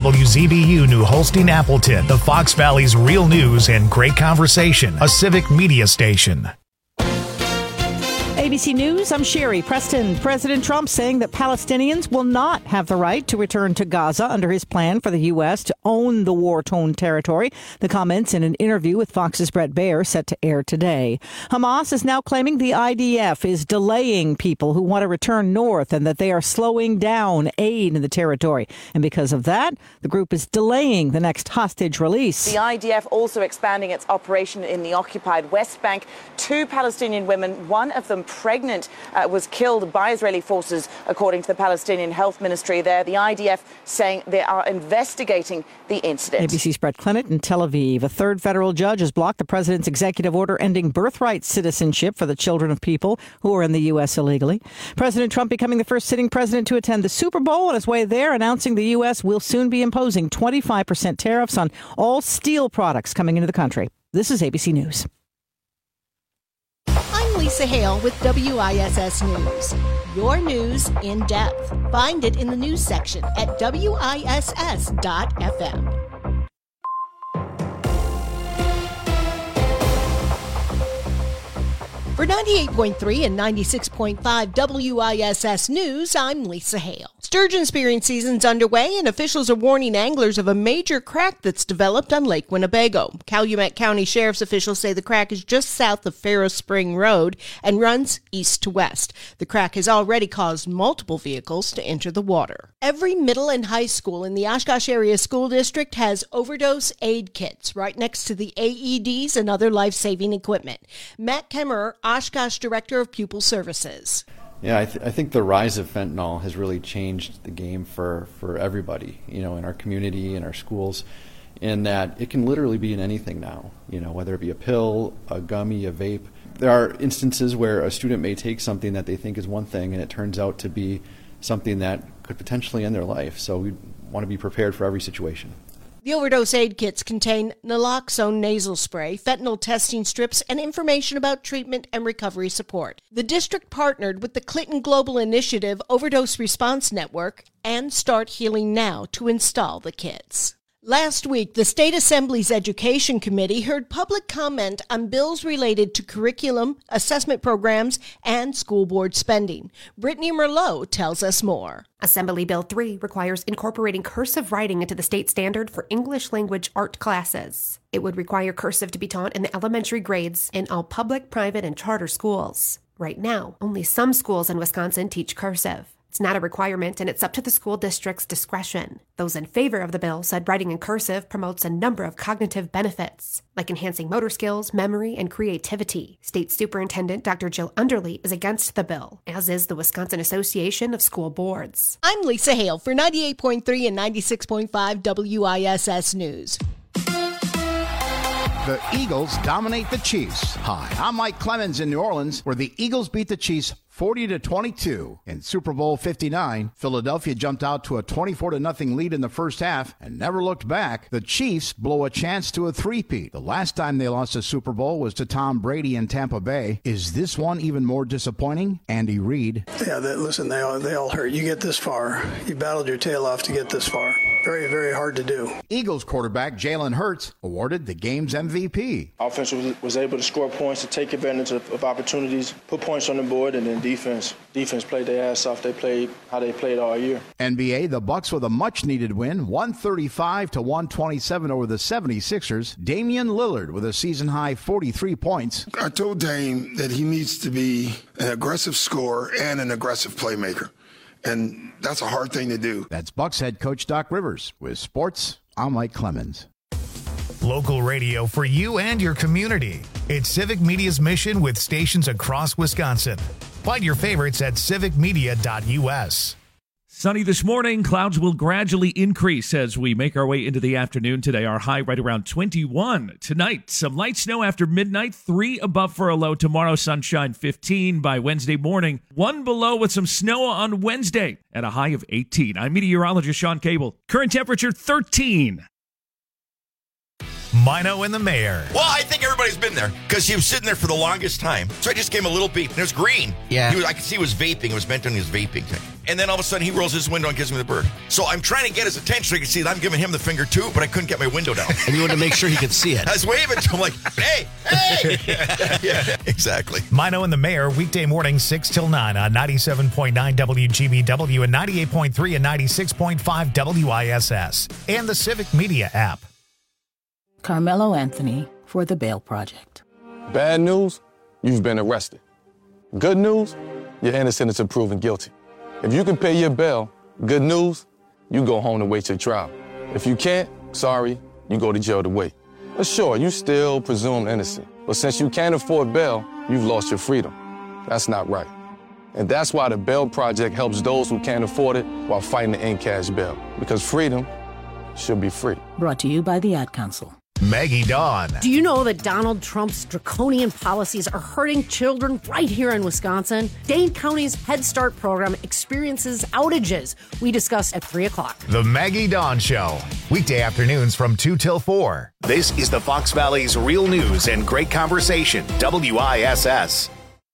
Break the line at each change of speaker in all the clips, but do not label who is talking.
WZBU New Holstein Appleton, the Fox Valley's real news and great conversation, a civic media station.
ABC News, I'm Sherry Preston. President Trump saying that Palestinians will not have the right to return to Gaza under his plan for the U.S. to own the war-torn territory. The comments in an interview with Fox's Bret Baier set to air today. Hamas is now claiming the IDF is delaying people who want to return north and that they are slowing down aid in the territory. And because of that, the group is delaying the next hostage release.
The IDF also expanding its operation in the occupied West Bank. 2 Palestinian women, one of them pregnant, was killed by Israeli forces, according to the Palestinian Health Ministry there. The IDF saying they are investigating the incident.
ABC's Brett Clennett in Tel Aviv. A third federal judge has blocked the president's executive order ending birthright citizenship for the children of people who are in the U.S. illegally. President Trump becoming the first sitting president to attend the Super Bowl. On his way there, announcing the U.S. will soon be imposing 25% tariffs on all steel products coming into the country. This is ABC News.
Lisa Hale with WISS News. Your news in depth. Find it in the news section at WISS.FM. For 98.3 and 96.5 WISS News, I'm Lisa Hale. Sturgeon spearing season's underway, and officials are warning anglers of a major crack that's developed on Lake Winnebago. Calumet County Sheriff's officials say the crack is just south of Farrow Spring Road and runs east to west. The crack has already caused multiple vehicles to enter the water. Every middle and high school in the Oshkosh Area School District has overdose aid kits right next to the AEDs and other life-saving equipment. Matt Kemmerer, Oshkosh Director of Pupil Services.
Yeah, I think the rise of fentanyl has really changed the game for everybody, in our community, in our schools, in that it can literally be in anything now, whether it be a pill, a gummy, a vape. There are instances where a student may take something that they think is one thing and it turns out to be something that could potentially end their life. So we want to be prepared for every situation.
The overdose aid kits contain naloxone nasal spray, fentanyl testing strips, and information about treatment and recovery support. The district partnered with the Clinton Global Initiative Overdose Response Network and Start Healing Now to install the kits. Last week, the State Assembly's Education Committee heard public comment on bills related to curriculum, assessment programs, and school board spending. Brittany Merlot tells us more.
Assembly Bill 3 requires incorporating cursive writing into the state standard for English language art classes. It would require cursive to be taught in the elementary grades in all public, private, and charter schools. Right now, only some schools in Wisconsin teach cursive. It's not a requirement, and it's up to the school district's discretion. Those in favor of the bill said writing in cursive promotes a number of cognitive benefits, like enhancing motor skills, memory, and creativity. State Superintendent Dr. Jill Underly is against the bill, as is the Wisconsin Association of School Boards.
I'm Lisa Hale for 98.3 and 96.5 WISS News.
The Eagles dominate the Chiefs. Hi, I'm Mike Clemens in New Orleans, where the Eagles beat the Chiefs 40-22. In Super Bowl 59, Philadelphia jumped out to a 24-0 lead in the first half and never looked back. The Chiefs blow a chance to a three-peat. The last time they lost a Super Bowl was to Tom Brady in Tampa Bay. Is this one even more disappointing? Andy Reid.
Yeah, listen, they all hurt. You get this far. You battled your tail off to get this far. Very, very hard to do.
Eagles quarterback Jalen Hurts awarded the game's MVP.
Offense was able to score points, to take advantage of opportunities, put points on the board, and then defense played their ass off. They played how they played all year.
NBA, the Bucks with a much-needed win, 135-127 over the 76ers. Damian Lillard with a season-high 43 points.
I told Dame that he needs to be an aggressive scorer and an aggressive playmaker. And that's a hard thing to do.
That's Bucks head coach Doc Rivers. With sports, I'm Mike Clemens.
Local radio for you and your community. It's Civic Media's mission with stations across Wisconsin. Find your favorites at civicmedia.us.
Sunny this morning. Clouds will gradually increase as we make our way into the afternoon today. Our high right around 21. Tonight, some light snow after midnight, 3 above for a low. Tomorrow, sunshine 15 by Wednesday morning. 1 below with some snow on Wednesday at a high of 18. I'm meteorologist Sean Cable. Current temperature 13.
Mino and the mayor.
Well, I think everybody's been there because he was sitting there for the longest time. So I just gave him a little beep, and it was green.
Yeah.
I could see he was vaping. It was meant on his vaping thing. and then all of a sudden he rolls his window and gives me the bird. So I'm trying to get his attention so he can see that I'm giving him the finger too, but I couldn't get my window down.
And you wanted to make sure he could see it.
I was waving to him like, hey! Yeah, exactly.
Mino and the Mayor, weekday morning 6 till 9 on 97.9 WGBW and 98.3 and 96.5 WISS and the Civic Media app.
Carmelo Anthony for the Bail Project.
Bad news, you've been arrested. Good news, you're innocent until proven guilty. If you can pay your bail, good news, you go home to wait your trial. If you can't, sorry, you go to jail to wait. But sure, you still presumed innocent. But since you can't afford bail, you've lost your freedom. That's not right. And that's why the Bail Project helps those who can't afford it while fighting to end cash bail. Because freedom should be free.
Brought to you by the Ad Council.
Maggie Dawn.
Do you know that Donald Trump's draconian policies are hurting children right here in Wisconsin? Dane County's Head Start program experiences outages. We discuss at 3 o'clock.
The Maggie Dawn Show. Weekday afternoons from 2 till 4. This is the Fox Valley's real news and great conversation. WISS.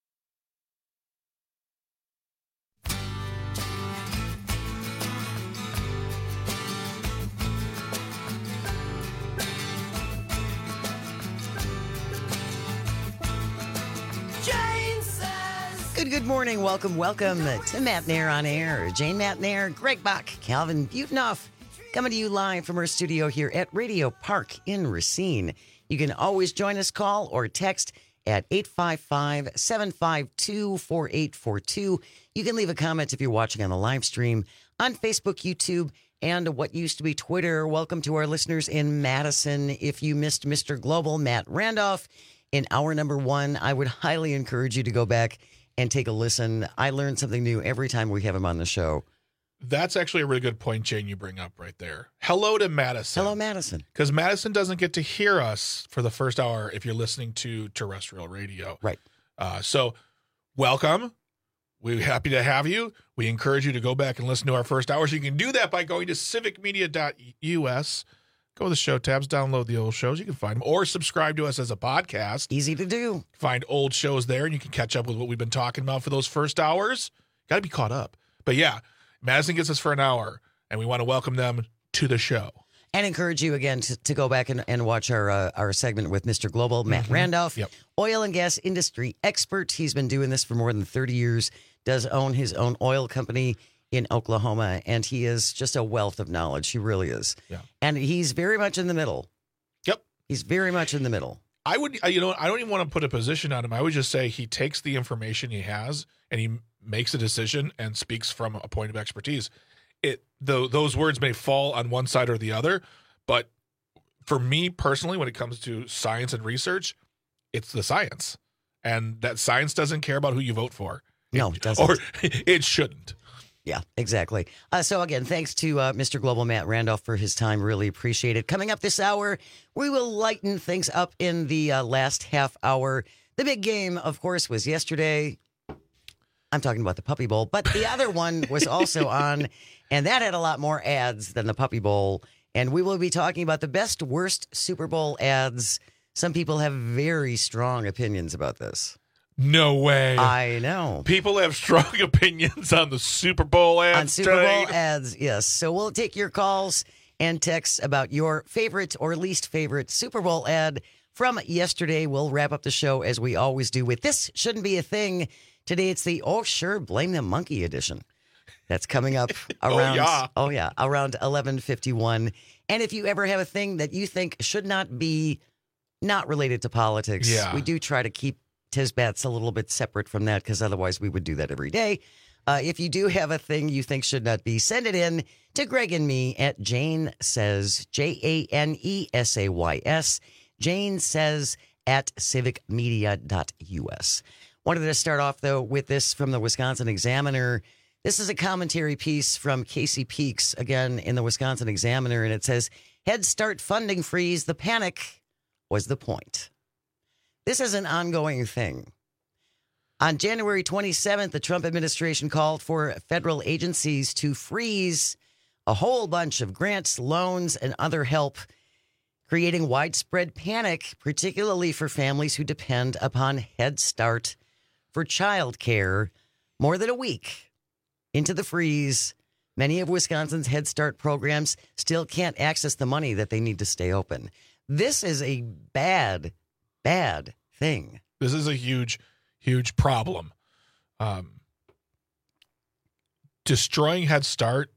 Good morning. Welcome to Matt Nair on Air. Jane Matt Nair, Greg Bach, Calvin Butenoff, coming to you live from our studio here at Radio Park in Racine. You can always join us, call or text at 855-752-4842. You can leave a comment if you're watching on the live stream on Facebook, YouTube, and what used to be Twitter. Welcome to our listeners in Madison. If you missed Mr. Global, Matt Randolph, in hour number 1, I would highly encourage you to go back and take a listen. I learn something new every time we have him on the show.
That's actually a really good point, Jane, you bring up right there. Hello to Madison.
Hello, Madison.
Because Madison doesn't get to hear us for the first hour if you're listening to terrestrial radio.
Right.
So welcome. We're happy to have you. We encourage you to go back and listen to our first hours. You can do that by going to civicmedia.us. Go to the show tabs, download the old shows. You can find them. Or subscribe to us as a podcast.
Easy to do.
Find old shows there, and you can catch up with what we've been talking about for those first hours. Got to be caught up. But yeah, Madison gets us for an hour, and we want to welcome them to the show.
And encourage you, again, to go back and watch our segment with Mr. Global, Matt Randolph, oil and gas industry expert. He's been doing this for more than 30 years, does own his own oil company in Oklahoma, and he is just a wealth of knowledge. He really is.
Yeah.
And he's very much in the middle.
Yep.
He's very much in the middle.
I would, I don't even want to put a position on him. I would just say he takes the information he has and he makes a decision and speaks from a point of expertise. Those words may fall on one side or the other, but for me personally, when it comes to science and research, it's the science. And that science doesn't care about who you vote for.
No, it doesn't.
Or it shouldn't.
Yeah, exactly. So again, thanks to Mr. Global Matt Randolph for his time. Really appreciate it. Coming up this hour, we will lighten things up in the last half hour. The big game, of course, was yesterday. I'm talking about the Puppy Bowl, but the other one was also on, and that had a lot more ads than the Puppy Bowl. And we will be talking about the best, worst Super Bowl ads. Some people have very strong opinions about this.
No way.
I know.
People have strong opinions on the Super Bowl ads.
On Super Bowl ads, yes. So we'll take your calls and texts about your favorite or least favorite Super Bowl ad from yesterday. We'll wrap up the show as we always do with This Shouldn't Be a Thing. Today it's the Oh Sure Blame the Monkey edition. That's coming up around around 11:51. And if you ever have a thing that you think should not be not related to politics, we do try to keep Tisbats a little bit separate from that, because otherwise we would do that every day. If you do have a thing you think should not be, send it in to Greg and me at Jane Says, JANESAYS, Jane Says at civicmedia.us. Wanted to start off, though, with this from the Wisconsin Examiner. This is a commentary piece from Casey Peaks, again, in the Wisconsin Examiner, and it says, Head Start funding freeze, the panic was the point. This is an ongoing thing. On January 27th, the Trump administration called for federal agencies to freeze a whole bunch of grants, loans, and other help, creating widespread panic, particularly for families who depend upon Head Start for child care more than a week into the freeze. Many of Wisconsin's Head Start programs still can't access the money that they need to stay open. This is a bad, bad thing.
This is a huge, huge problem. Destroying Head Start,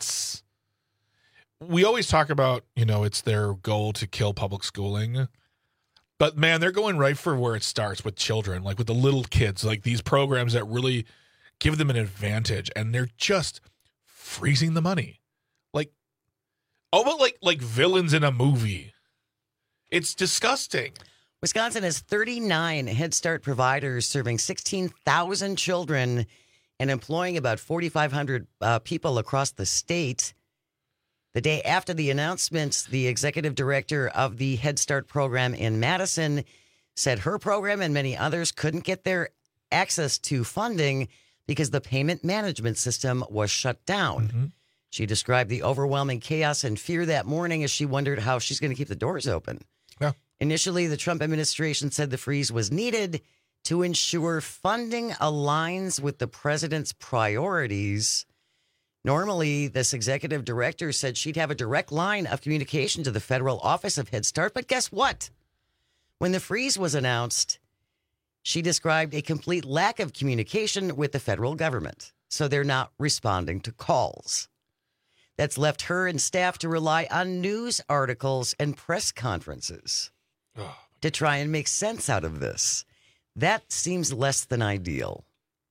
we always talk about, it's their goal to kill public schooling. But, man, they're going right for where it starts with children, like with the little kids, like these programs that really give them an advantage. And they're just freezing the money. Almost like villains in a movie. It's disgusting.
Wisconsin has 39 Head Start providers serving 16,000 children and employing about 4,500 people across the state. The day after the announcement, the executive director of the Head Start program in Madison said her program and many others couldn't get their access to funding because the payment management system was shut down. Mm-hmm. She described the overwhelming chaos and fear that morning as she wondered how she's going to keep the doors open.
Yeah.
Initially, the Trump administration said the freeze was needed to ensure funding aligns with the president's priorities. Normally, this executive director said she'd have a direct line of communication to the federal office of Head Start. But guess what? When the freeze was announced, she described a complete lack of communication with the federal government. So they're not responding to calls. That's left her and staff to rely on news articles and press conferences to try and make sense out of this. That seems less than ideal.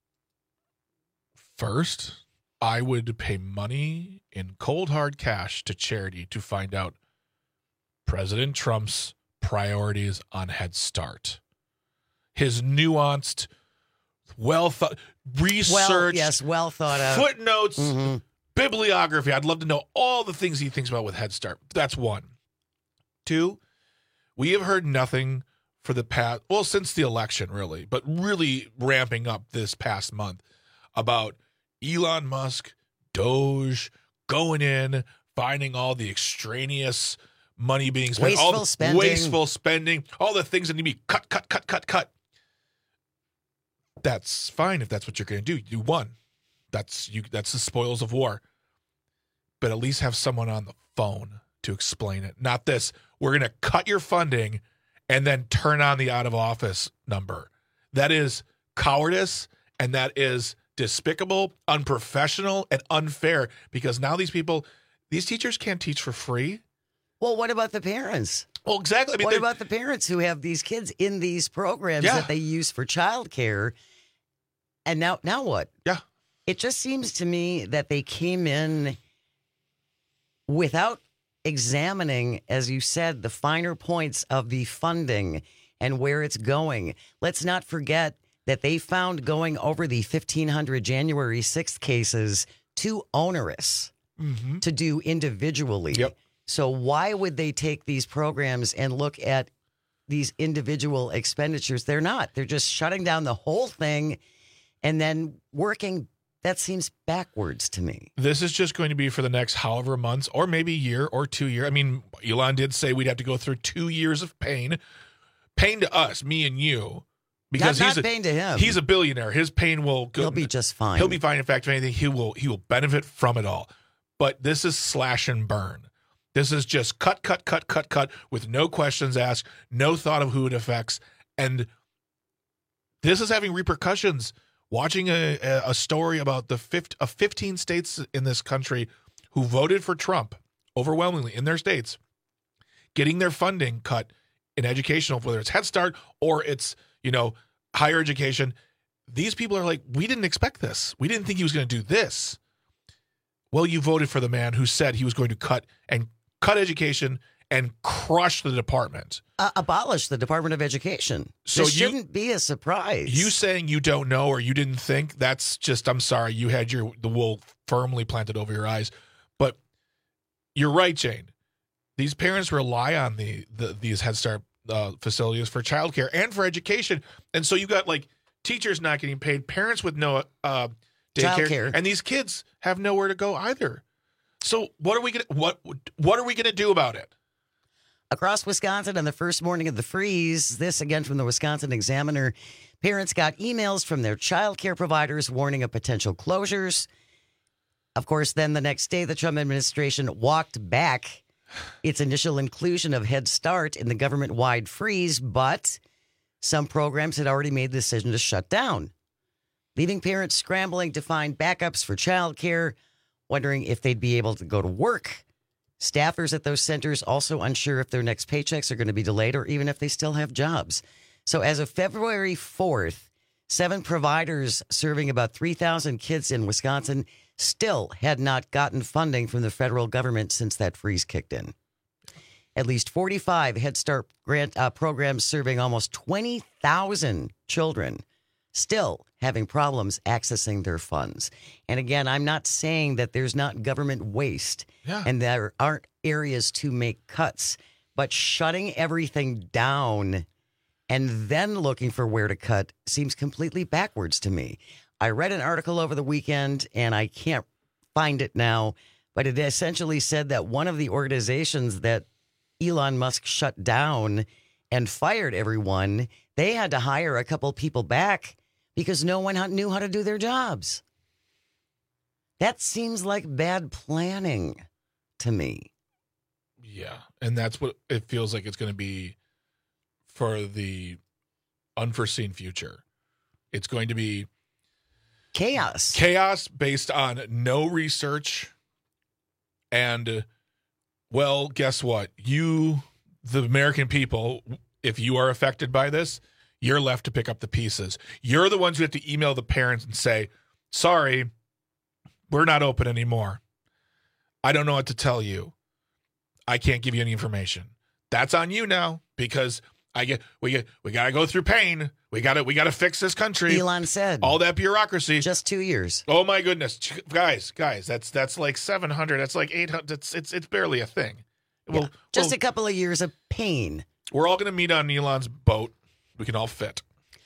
First, I would pay money in cold, hard cash to charity to find out President Trump's priorities on Head Start. His nuanced, well-thought, researched,
well thought out
footnotes, bibliography. I'd love to know all the things he thinks about with Head Start. That's one. Two, we have heard nothing for the past, since the election, really, but really ramping up this past month about Elon Musk, Doge, going in, finding all the extraneous money being spent, wasteful spending, all the things that need to be cut. That's fine if that's what you're going to do. You do one. That's the spoils of war. But at least have someone on the phone to explain it. Not this. We're going to cut your funding and then turn on the out of office number. That is cowardice, and that is despicable, unprofessional, and unfair, because now these teachers can't teach for free.
Well, what about the parents?
Well, exactly.
What about the parents who have these kids in these programs that they use for childcare? And now what?
Yeah.
It just seems to me that they came in without examining, as you said, the finer points of the funding and where it's going. Let's not forget that they found going over the 1,500 January 6th cases too onerous to do individually.
Yep.
So why would they take these programs and look at these individual expenditures? They're not. They're just shutting down the whole thing and then working. That seems backwards to me.
This is just going to be for the next however months or maybe year or 2 years. I mean, Elon did say we'd have to go through 2 years of pain. Pain to us, me and you. Because
not pain to him.
He's a billionaire. His pain will go.
He'll be just fine.
He'll be fine. In fact, if anything, he will benefit from it all. But this is slash and burn. This is just cut with no questions asked, no thought of who it affects. And this is having repercussions. Watching a story about the 15 states in this country who voted for Trump overwhelmingly in their states, getting their funding cut in educational, whether it's Head Start or it's, higher education. These people are like, we didn't expect this. We didn't think he was going to do this. Well, you voted for the man who said he was going to cut education and crush the department.
Abolish the Department of Education. So this shouldn't be a surprise.
You saying you don't know or you didn't think, that's just, I'm sorry, you had the wool firmly planted over your eyes. But you're right, Jane. These parents rely on these Head Start facilities for childcare and for education. And so you got teachers not getting paid, parents with no daycare,
childcare,
and these kids have nowhere to go either. So what are we gonna do about it?
Across Wisconsin on the first morning of the freeze, this again from the Wisconsin Examiner, parents got emails from their child care providers warning of potential closures. Of course, then the next day, the Trump administration walked back its initial inclusion of Head Start in the government-wide freeze, but some programs had already made the decision to shut down, leaving parents scrambling to find backups for childcare, wondering if they'd be able to go to work. Staffers at those centers also unsure if their next paychecks are going to be delayed or even if they still have jobs. So as of February 4th, 7 providers serving about 3,000 kids in Wisconsin still had not gotten funding from the federal government since that freeze kicked in. At least 45 Head Start grant programs serving almost 20,000 children still having problems accessing their funds. And again, I'm not saying that there's not government waste and there aren't areas to make cuts, but shutting everything down and then looking for where to cut seems completely backwards to me. I read an article over the weekend, and I can't find it now, but it essentially said that one of the organizations that Elon Musk shut down and fired everyone, they had to hire a couple people back because no one knew how to do their jobs. That seems like bad planning to me.
Yeah, and that's what it feels like it's going to be for the unforeseen future. It's going to be
chaos.
Chaos based on no research. And, well, guess what? You, the American people, if you are affected by this, you're left to pick up the pieces. You're the ones who have to email the parents and say, sorry, we're not open anymore. I don't know what to tell you. I can't give you any information. That's on you now because we got to go through pain. We got to fix this country.
Elon said
all that bureaucracy.
Just 2 years.
Oh my goodness, guys, that's like 700. That's like 800. It's barely a thing.
Yeah, just a couple of years of pain.
We're all going to meet on Elon's boat. We can all fit.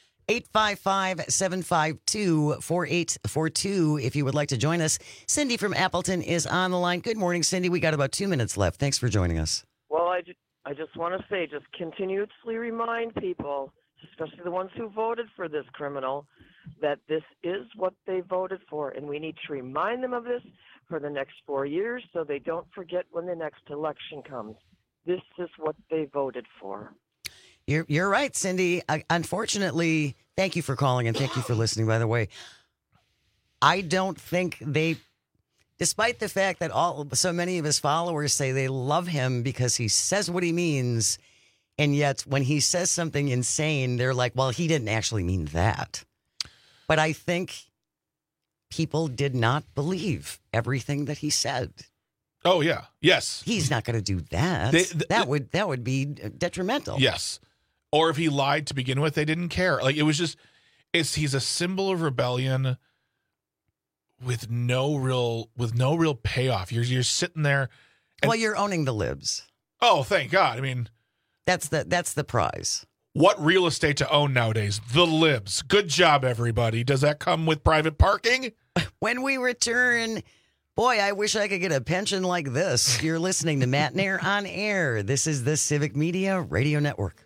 855-752-4842 if you would like to join us. Cindy from Appleton is on the line. Good morning, Cindy. We got about 2 minutes left. Thanks for joining us.
Well, I just want to say, just continuously remind people, especially the ones who voted for this criminal, that this is what they voted for, and we need to remind them of this for the next 4 years so they don't forget when the next election comes. This is what they voted for.
You're right, Cindy. Unfortunately, thank you for calling and thank you for listening, by the way. I don't think despite the fact that so many of his followers say they love him because he says what he means, and yet when he says something insane, they're like, well, he didn't actually mean that. But I think people did not believe everything that he said.
Oh, yeah. Yes.
He's not going to do that. That would be detrimental.
Yes. Or if he lied to begin with, they didn't care. Like, it was just, he's a symbol of rebellion with no real payoff. You're sitting there.
Well, you're owning the libs.
Oh, thank God. I mean,
that's the prize.
What real estate to own nowadays? The libs. Good job, everybody. Does that come with private parking?
When we return, boy, I wish I could get a pension like this. You're listening to Matt Nair on Air. This is the Civic Media Radio Network.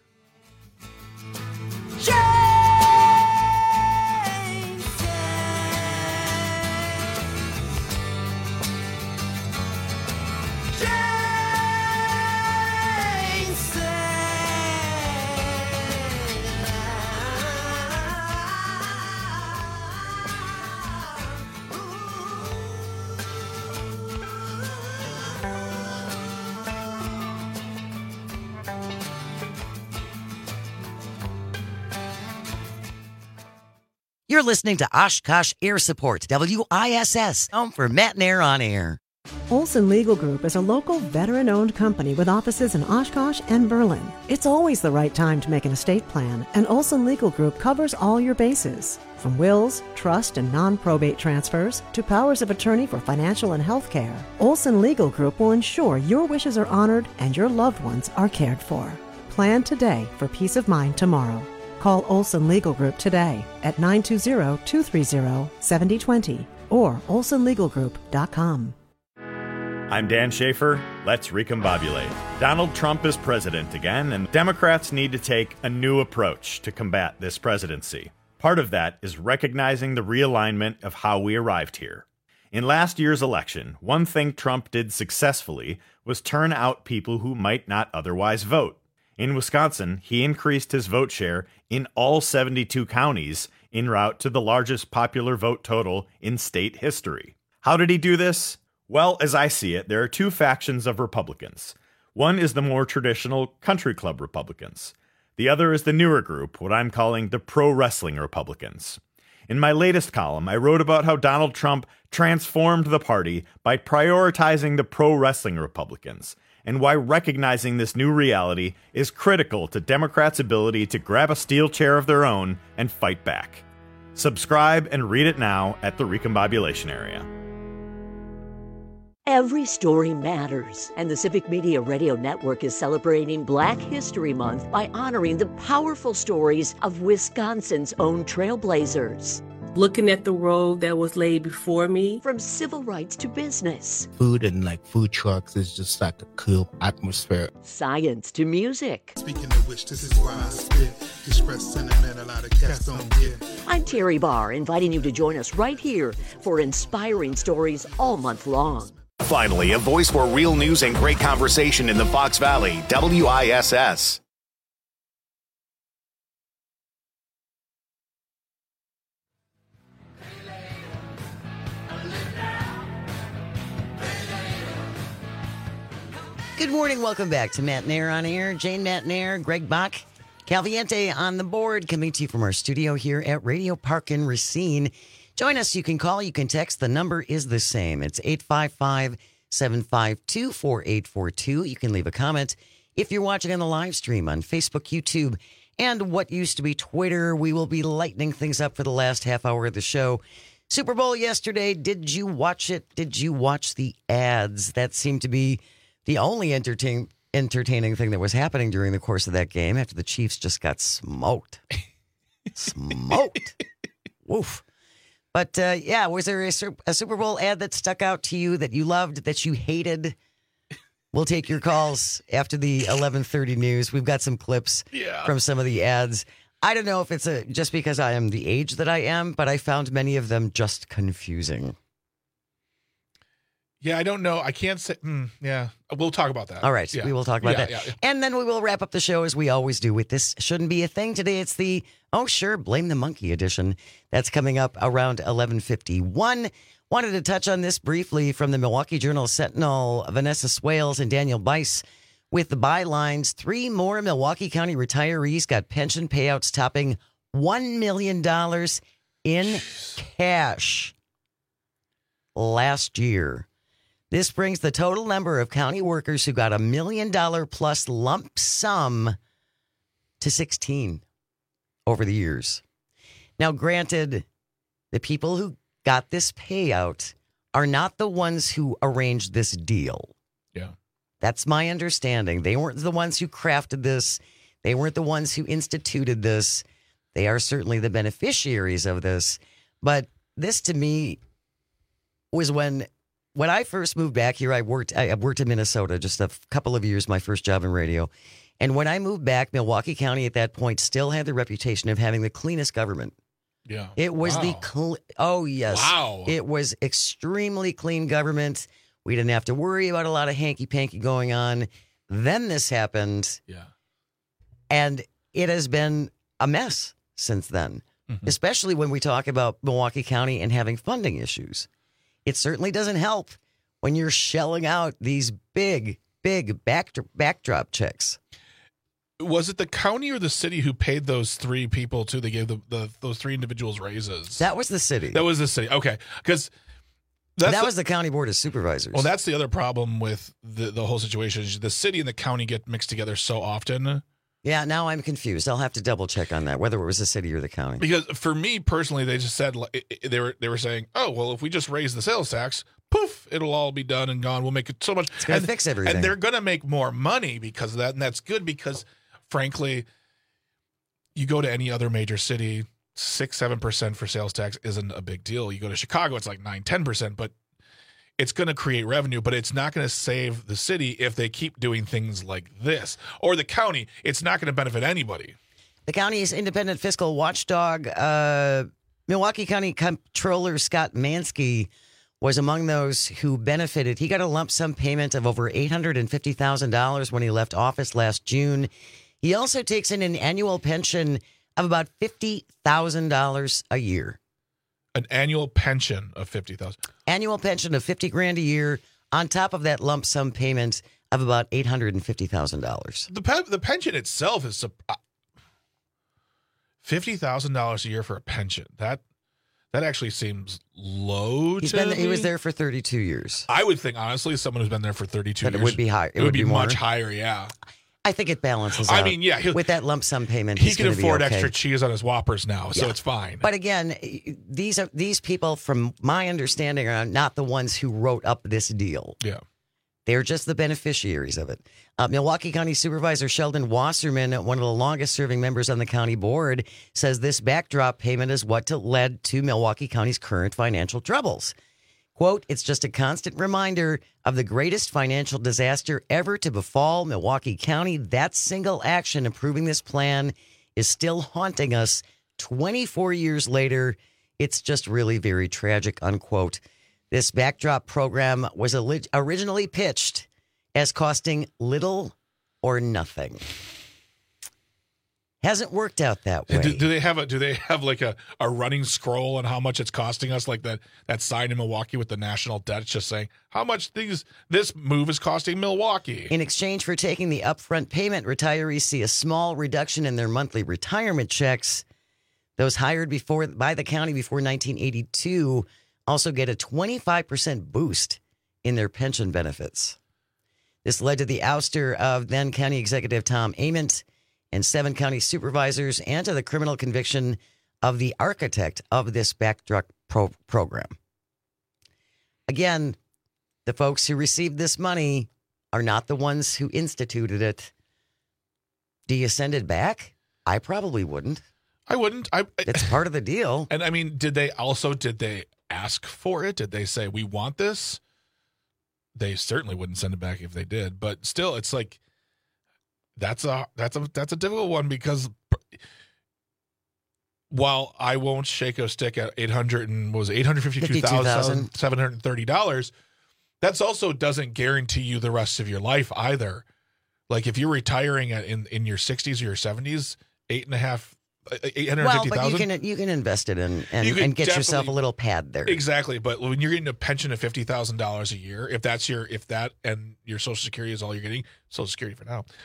You're listening to Oshkosh Air Support, WISS, home for Matt Nair on Air.
Olson Legal Group is a local veteran-owned company with offices in Oshkosh and Berlin. It's always the right time to make an estate plan, and Olson Legal Group covers all your bases. From wills, trust, and non-probate transfers to powers of attorney for financial and health care, Olson Legal Group will ensure your wishes are honored and your loved ones are cared for. Plan today for peace of mind tomorrow. Call Olson Legal Group today at 920-230-7020 or olsonlegalgroup.com.
I'm Dan Schaefer. Let's recombobulate. Donald Trump is president again, and Democrats need to take a new approach to combat this presidency. Part of that is recognizing the realignment of how we arrived here. In last year's election, one thing Trump did successfully was turn out people who might not otherwise vote. In Wisconsin, he increased his vote share in all 72 counties en route to the largest popular vote total in state history. How did he do this? Well, as I see it, there are two factions of Republicans. One is the more traditional country club Republicans. The other is the newer group, what I'm calling the pro-wrestling Republicans. In my latest column, I wrote about how Donald Trump transformed the party by prioritizing the pro-wrestling Republicans, and why recognizing this new reality is critical to Democrats' ability to grab a steel chair of their own and fight back. Subscribe and read it now at the Recombobulation Area.
Every story matters, and the Civic Media Radio Network is celebrating Black History Month by honoring the powerful stories of Wisconsin's own trailblazers.
Looking at the road that was laid before me.
From civil rights to business.
Food and food trucks is just like a cool atmosphere.
Science to music.
Speaking of which, this is why I spit. Express sentiment a lot of cats don't get.
I'm Terry Barr, inviting you to join us right here for inspiring stories all month long.
Finally, a voice for real news and great conversation in the Fox Valley, WISS.
Good morning. Welcome back to Matt Nair on Air. Jane Matt Nair, Greg Bach, Calviente on the board, coming to you from our studio here at Radio Park in Racine. Join us. You can call, you can text. The number is the same. It's 855-752-4842. You can leave a comment if you're watching on the live stream on Facebook, YouTube, and what used to be Twitter. We will be lightening things up for the last half hour of the show. Super Bowl yesterday. Did you watch it? Did you watch the ads? That seemed to be the only entertaining thing that was happening during the course of that game after the Chiefs just got smoked. Smoked. Woof. But, was there a Super Bowl ad that stuck out to you that you loved, that you hated? We'll take your calls after the 11:30 news. We've got some clips from some of the ads. I don't know if it's just because I am the age that I am, but I found many of them just confusing.
Yeah, I don't know. I can't say. We'll talk about that.
All right. We will talk about that.
Yeah.
And then we will wrap up the show as we always do with This Shouldn't Be a Thing. Today it's the, Blame the Monkey edition. That's coming up around 11:51. Wanted to touch on this briefly from the Milwaukee Journal-Sentinel, Vanessa Swales and Daniel Bice with the bylines. 3 more Milwaukee County retirees got pension payouts topping $1 million in cash last year. This brings the total number of county workers who got $1 million plus lump sum to 16 over the years. Now, granted, the people who got this payout are not the ones who arranged this deal.
Yeah.
That's my understanding. They weren't the ones who crafted this. They weren't the ones who instituted this. They are certainly the beneficiaries of this. But this, to me, was when I first moved back here. I worked in Minnesota just a couple of years, my first job in radio. And when I moved back, Milwaukee County at that point still had the reputation of having the cleanest government.
Yeah.
It was oh, yes.
Wow.
It was extremely clean government. We didn't have to worry about a lot of hanky-panky going on. Then this happened.
Yeah.
And it has been a mess since then, especially when we talk about Milwaukee County and having funding issues. It certainly doesn't help when you're shelling out these big backdrop checks.
Was it the county or the city who paid those 3 people too? They gave those 3 individuals raises.
That was the city.
That was the city. Okay, because
that was the county board of supervisors.
Well, that's the other problem with the whole situation. The city and the county get mixed together so often.
Yeah, now I'm confused. I'll have to double check on that, whether it was the city or the county.
Because for me personally, they just said they were saying, oh well, if we just raise the sales tax, poof, it'll all be done and gone. We'll make it so much.
It's going to fix everything,
and they're going to make more money because of that, and that's good because. Frankly, you go to any other major city, 6-7% for sales tax isn't a big deal. You go to Chicago, it's like 9-10%, but it's going to create revenue, but it's not going to save the city if they keep doing things like this. Or the county, it's not going to benefit anybody.
The county's independent fiscal watchdog, Milwaukee County Comptroller Scott Mansky, was among those who benefited. He got a lump sum payment of over $850,000 when he left office last June. He also takes in an annual pension of about $50,000 a year.
An annual pension of $50,000.
Annual pension of $50,000 a year on top of that lump sum payment of about $850,000.
The pension itself is $50,000 a year for a pension. That actually seems low to me.
He was there for 32 years.
I would think, honestly, someone who's been there for 32 years.
It would be higher.
It would be much higher, yeah.
I think it balances out.
I mean, yeah.
With that lump sum payment,
he can afford
okay.
extra cheese on his Whoppers now, so it's fine.
But again, these people, from my understanding, are not the ones who wrote up this deal.
Yeah.
They're just the beneficiaries of it. Milwaukee County Supervisor Sheldon Wasserman, one of the longest-serving members on the county board, says this backdrop payment is what led to Milwaukee County's current financial troubles. Quote, it's just a constant reminder of the greatest financial disaster ever to befall Milwaukee County. That single action approving this plan is still haunting us 24 years later. It's just really very tragic, unquote. This backdrop program was originally pitched as costing little or nothing. Hasn't worked out that way.
Do they have like a running scroll on how much it's costing us, like that sign in Milwaukee with the national debt? It's just saying how much this move is costing Milwaukee.
In exchange for taking the upfront payment, retirees see a small reduction in their monthly retirement checks. Those hired by the county before 1982 also get a 25% boost in their pension benefits. This led to the ouster of then County Executive Tom Ament and 7 county supervisors, and to the criminal conviction of the architect of this backdrop program. Again, the folks who received this money are not the ones who instituted it. Do you send it back? I probably wouldn't.
I wouldn't.
It's part of the deal.
And I mean, did they ask for it? Did they say, we want this? They certainly wouldn't send it back if they did. But still, it's like, that's a difficult one, because while I won't shake a stick at $852,730, that's also doesn't guarantee you the rest of your life either. Like if you're retiring in your 60s or your 70s, $850,000.
Well, but you can invest it in and get yourself a little pad there.
Exactly, but when you're getting a pension of $50,000 a year, if that and your Social Security is all you're getting, Social Security for now,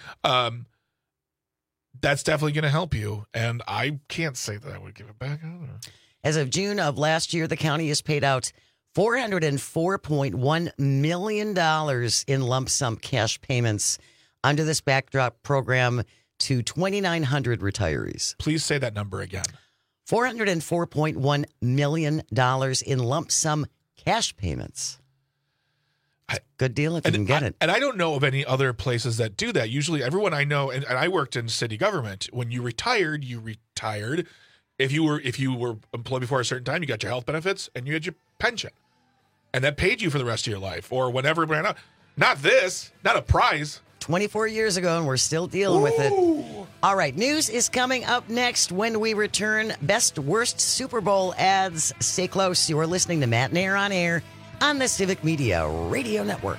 that's definitely going to help you. And I can't say that I would give it back. I don't know.
As of June of last year, the county has paid out $404.1 million in lump sum cash payments under this backdrop program to 2,900 retirees.
Please say that number again.
$404.1 million in lump sum cash payments. Good deal if you can get it.
And I don't know of any other places that do that. Usually everyone I know, and I worked in city government, when you retired, you retired. If you were employed before a certain time, you got your health benefits and you had your pension. And that paid you for the rest of your life or whenever it ran out. Not this, not a prize.
24 years ago, and we're still dealing with it. All right, news is coming up next when we return. Best, worst Super Bowl ads. Stay close. You're listening to Matt and Air on Air on the Civic Media Radio Network.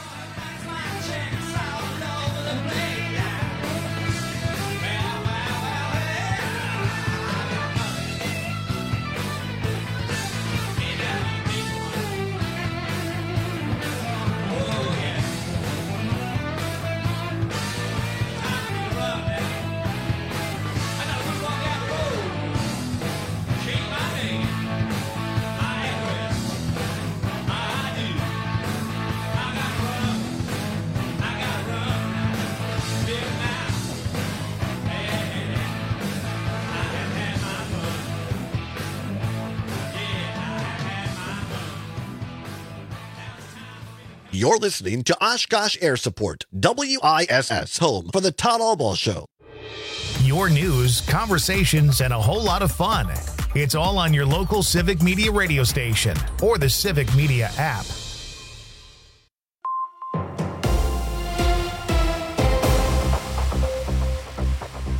You're listening to Oshkosh Air Support, WISS, home for the Todd Albaugh Show.
Your news, conversations, and a whole lot of fun. It's all on your local Civic Media radio station or the Civic Media app.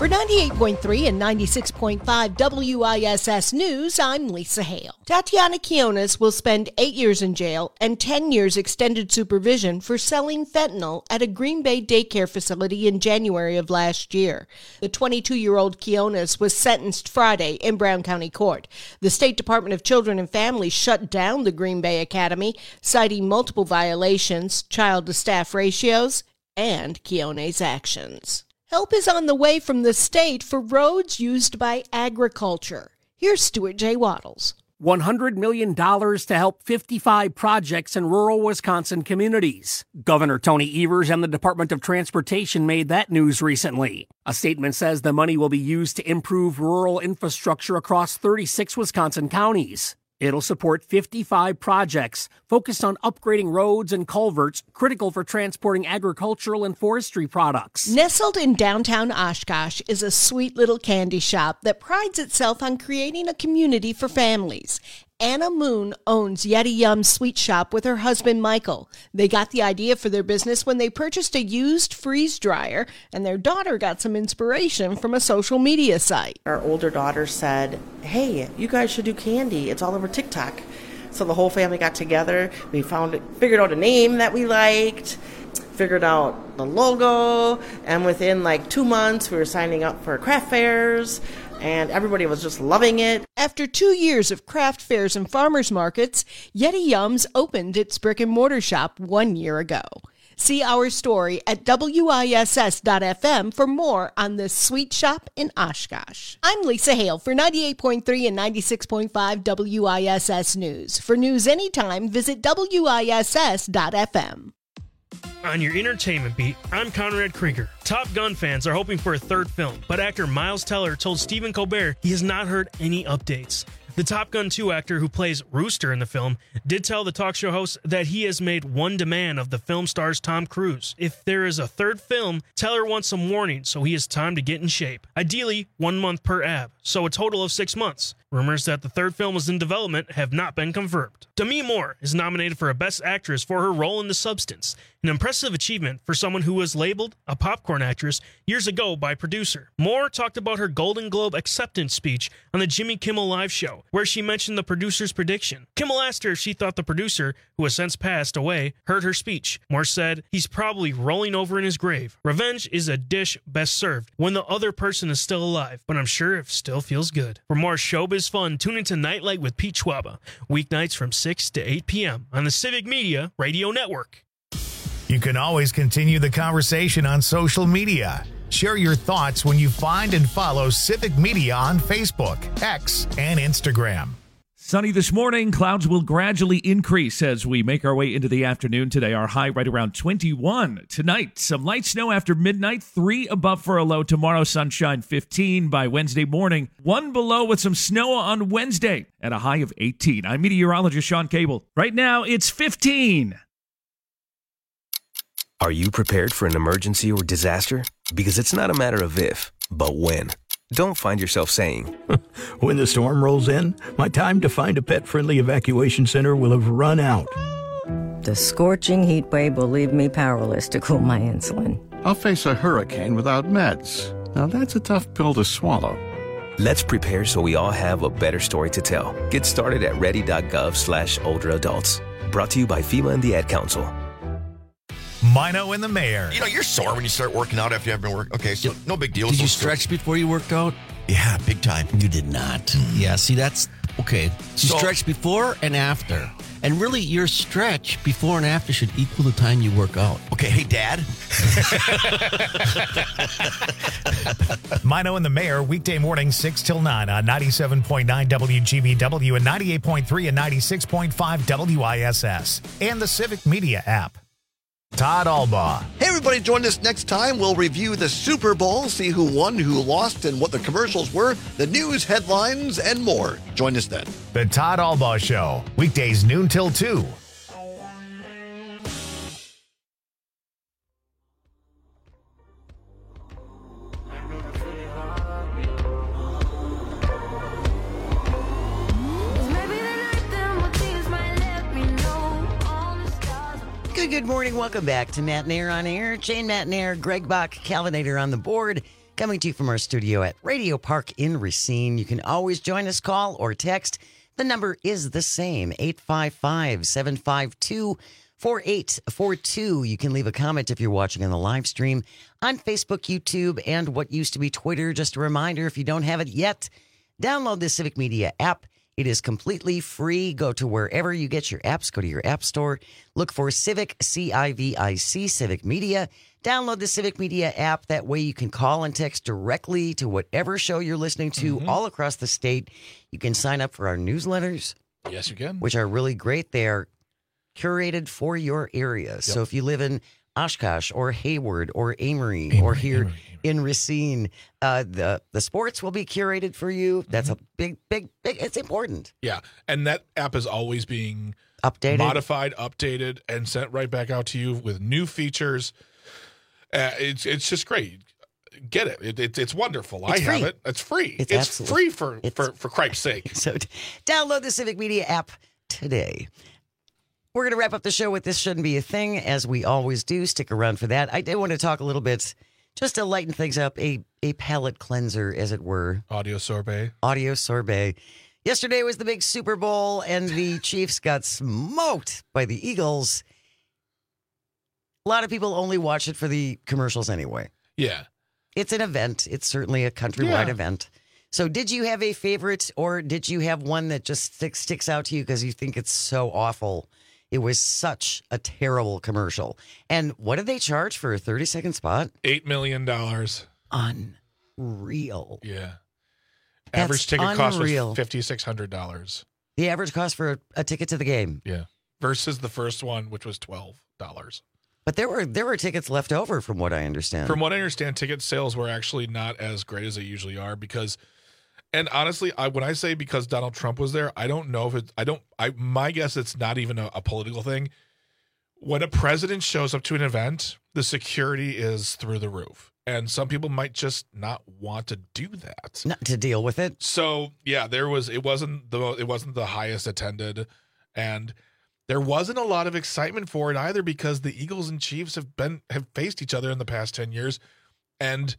For 98.3 and 96.5 WISS News, I'm Lisa Hale. Tatiana Quiones will spend 8 years in jail and 10 years extended supervision for selling fentanyl at a Green Bay daycare facility in January of last year. The 22-year-old Quiones was sentenced Friday in Brown County Court. The State Department of Children and Families shut down the Green Bay Academy, citing multiple violations, child-to-staff ratios, and Quiones' actions. Help is on the way from the state for roads used by agriculture. Here's Stuart J. Waddles.
$100 million to help 55 projects in rural Wisconsin communities. Governor Tony Evers and the Department of Transportation made that news recently. A statement says the money will be used to improve rural infrastructure across 36 Wisconsin counties. It'll support 55 projects focused on upgrading roads and culverts critical for transporting agricultural and forestry products.
Nestled in downtown Oshkosh is a sweet little candy shop that prides itself on creating a community for families. Anna Moon owns Yeti Yum Sweet Shop with her husband, Michael. They got the idea for their business when they purchased a used freeze dryer, and their daughter got some inspiration from a social media site.
Our older daughter said, hey, you guys should do candy. It's all over TikTok. So the whole family got together. We figured out a name that we liked, figured out the logo, and within like 2 months, we were signing up for craft fairs. And everybody was just loving it.
After 2 years of craft fairs and farmers markets, Yeti Yums opened its brick-and-mortar shop 1 year ago. See our story at WISS.FM for more on this sweet shop in Oshkosh. I'm Lisa Hale for 98.3 and 96.5 WISS News. For news anytime, visit WISS.FM.
On your entertainment beat, I'm Conrad Krieger. Top Gun fans are hoping for a third film, but actor Miles Teller told Stephen Colbert he has not heard any updates. The Top Gun 2 actor who plays Rooster in the film did tell the talk show host that he has made one demand of the film star's Tom Cruise. If there is a third film, Teller wants some warning, so he has time to get in shape. Ideally, 1 month per ab, so a total of 6 months. Rumors that the third film is in development have not been confirmed. Demi Moore is nominated for a Best Actress for her role in The Substance, an impressive achievement for someone who was labeled a popcorn actress years ago by producer. Moore talked about her Golden Globe acceptance speech on the Jimmy Kimmel Live show, where she mentioned the producer's prediction. Kimmel asked her if she thought the producer, who has since passed away, heard her speech. Moore said, he's probably rolling over in his grave. Revenge is a dish best served when the other person is still alive, but I'm sure it still feels good. For more showbiz fun, tune into Nightlight with Pete Schwaba, weeknights from 6 to 8 p.m. on the Civic Media Radio Network.
You can always continue the conversation on social media. Share your thoughts when you find and follow Civic Media on Facebook, X, and Instagram.
Sunny this morning. Clouds will gradually increase as we make our way into the afternoon today. Our high right around 21. Tonight, some light snow after midnight, 3 above for a low. Tomorrow, sunshine 15 by Wednesday morning. 1 below with some snow on Wednesday at a high of 18. I'm meteorologist Sean Cable. Right now, it's 15.
Are you prepared for an emergency or disaster? Because it's not a matter of if, but when. Don't find yourself saying,
when the storm rolls in, my time to find a pet-friendly evacuation center will have run out.
The scorching heat wave will leave me powerless to cool my insulin.
I'll face a hurricane without meds. Now that's a tough pill to swallow.
Let's prepare so we all have a better story to tell. Get started at ready.gov/older adults. Brought to you by FEMA and the Ad Council.
Mino and the Mayor.
You know, you're sore when you start working out after you haven't been working. Okay, so no big deal.
Did you stretch before you worked out?
Yeah, big time.
You did not. Yeah, see, that's okay. So you stretch before and after. And really, your stretch before and after should equal the time you work out.
Okay, hey, Dad.
Mino and the Mayor, weekday morning, 6 till 9 on 97.9 WGBW and 98.3 and 96.5 WISS. And the Civic Media app. Todd Albaugh.
Hey, everybody, join us next time. We'll review the Super Bowl, see who won, who lost, and what the commercials were, the news headlines, and more. Join us then.
The Todd Albaugh Show, weekdays noon till 2.
Good morning. Welcome back to Matt Nair on Air. Jane Matt Nair, Greg Bach, Calvinator on the board. coming to you from our studio at Radio Park in Racine. You can always join us, call or text. The number is the same, 855-752-4842. You can leave a comment if you're watching on the live stream on Facebook, YouTube, and what used to be Twitter. Just a reminder, if you don't have it yet, download the Civic Media app. It is completely free. Go to wherever you get your apps. Go to your app store. Look for Civic, C-I-V-I-C, Civic Media. Download the Civic Media app. That way you can call and text directly to whatever show you're listening to all across the state. You can sign up for our newsletters.
Yes, you can.
Which are really great. They are curated for your area. Yep. So if you live in Oshkosh or Hayward or Amory or here in Racine, the sports will be curated for you. That's a big, it's important.
Yeah. And that app is always being
updated,
modified, updated, and sent right back out to you with new features. It's just great. Get it. It's wonderful.
It's free.
Have it. It's free.
It's
free for Christ's sake.
So download the Civic Media app today. We're going to wrap up the show with This Shouldn't Be a Thing, as we always do. Stick around for that. I did want to talk a little bit, just to lighten things up, a palate cleanser, as it were.
Audio sorbet.
Yesterday was the big Super Bowl, and the Chiefs got smoked by the Eagles. A lot of people only watch it for the commercials anyway.
Yeah.
It's an event. It's certainly a countrywide event. So did you have a favorite, or did you have one that just sticks out to you because you think it's so awful? It was such a terrible commercial. And what did they charge for a 30-second spot?
$8 million.
Unreal.
Yeah. Average ticket cost was $5,600.
The average cost for a ticket to the game.
Yeah. Versus the first one, which was $12.
But there were tickets left over, from what I understand.
From what I understand, ticket sales were actually not as great as they usually are because, and honestly, when I say because Donald Trump was there, I don't know if it's, my guess it's not even a political thing. When a president shows up to an event, the security is through the roof. And some people might just not want to do that.
Not to deal with it.
So yeah, it wasn't the highest attended, and there wasn't a lot of excitement for it either because the Eagles and Chiefs have faced each other in the past 10 years, and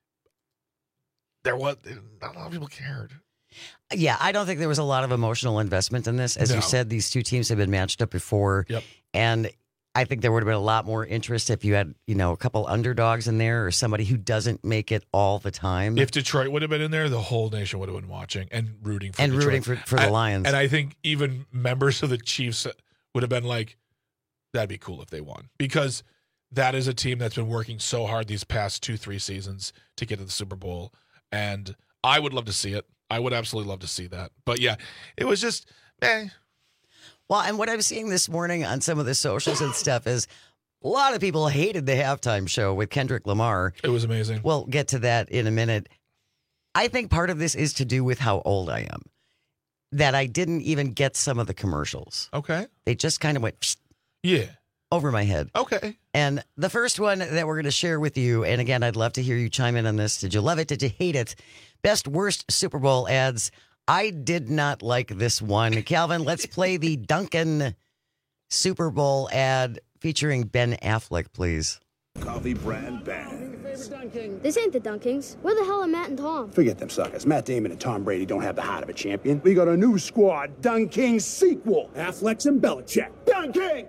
not a lot of people cared.
Yeah, I don't think there was a lot of emotional investment in this. As you said, these two teams have been matched up before.
Yep.
And I think there would have been a lot more interest if you had, a couple underdogs in there or somebody who doesn't make it all the time.
If Detroit would have been in there, the whole nation would have been watching and rooting for Detroit.
Rooting for the Lions.
And I think even members of the Chiefs would have been like, that'd be cool if they won. Because that is a team that's been working so hard these past 2-3 seasons to get to the Super Bowl. And I would love to see it. I would absolutely love to see that. But yeah, it was just,
Well, and what I'm seeing this morning on some of the socials and stuff is a lot of people hated the halftime show with Kendrick Lamar.
It was amazing.
We'll get to that in a minute. I think part of this is to do with how old I am, that I didn't even get some of the commercials.
Okay.
They just kind of went over my head.
Okay.
And the first one that we're going to share with you, and again, I'd love to hear you chime in on this. Did you love it? Did you hate it? Best, worst Super Bowl ads. I did not like this one. Calvin, let's play the Dunkin' Super Bowl ad featuring Ben Affleck, please.
Coffee brand bags.
This ain't the Dunkings. Where the hell are Matt and Tom?
Forget them suckers. Matt Damon and Tom Brady don't have the heart of a champion. We got a new squad, Dunkings sequel. Affleck's and Belichick. Dunkings!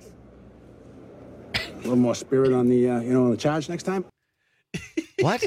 A little more spirit on the, on the charge next time.
What?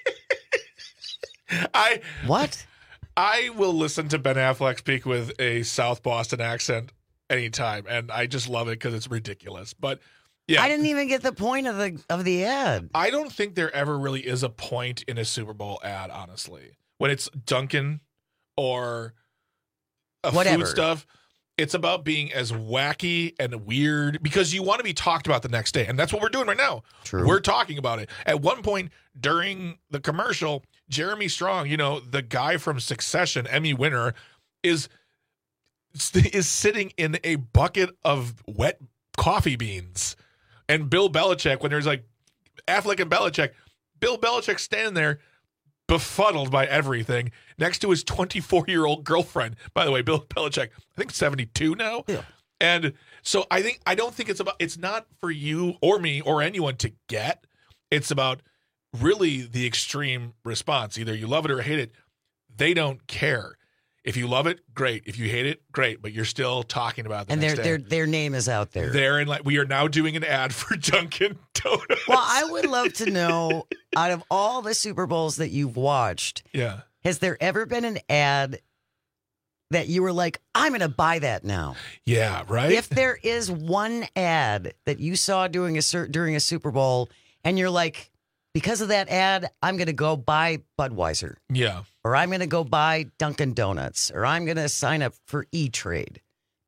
What?
I will listen to Ben Affleck speak with a South Boston accent anytime, and I just love it because it's ridiculous. But yeah,
I didn't even get the point of the ad.
I don't think there ever really is a point in a Super Bowl ad, honestly. When it's Dunkin' or food stuff, it's about being as wacky and weird because you want to be talked about the next day, and that's what we're doing right now.
True.
We're talking about it. At one point during the commercial, Jeremy Strong, the guy from Succession, Emmy winner, is sitting in a bucket of wet coffee beans. And Bill Belichick, when there's like Affleck and Belichick, Bill Belichick standing there befuddled by everything next to his 24-year-old girlfriend. By the way, Bill Belichick, I think 72 now.
Yeah.
And so I don't think it's not for you or me or anyone to get. It's about really the extreme response. Either you love it or hate it. They don't care. If you love it, great. If you hate it, great. But you're still talking about it the next day.
Their name is out there.
They're in, like, we are now doing an ad for Dunkin' Donuts.
Well, I would love to know, out of all the Super Bowls that you've watched, has there ever been an ad that you were like, I'm going to buy that now?
Yeah, right?
If there is one ad that you saw during a Super Bowl and you're like, because of that ad, I'm going to go buy Budweiser.
Yeah.
Or I'm going to go buy Dunkin' Donuts. Or I'm going to sign up for E-Trade.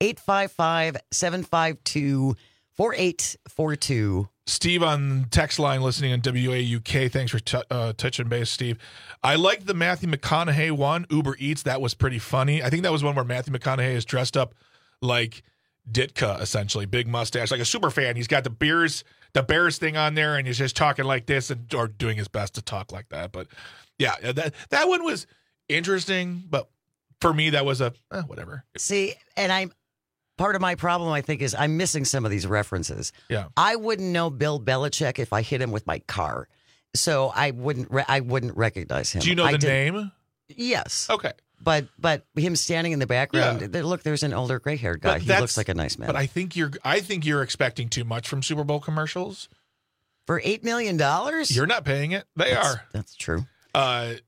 855-752-4842.
Steve on text line listening on WAUK. Thanks for touching base, Steve. I liked the Matthew McConaughey one, Uber Eats. That was pretty funny. I think that was one where Matthew McConaughey is dressed up like Ditka, essentially. Big mustache, like a super fan. He's got the Bears thing on there, and he's just talking like this or doing his best to talk like that. But yeah, that one was interesting. But for me, that was a whatever.
See, and part of my problem, I think, is I'm missing some of these references.
Yeah,
I wouldn't know Bill Belichick if I hit him with my car, so I wouldn't recognize him.
Do you know the name?
Yes.
Okay.
But him standing in the background, look, there's an older gray-haired guy. He looks like a nice man.
But I think you're expecting too much from Super Bowl commercials.
For $8 million?
You're not paying it. Are.
That's true.
Todd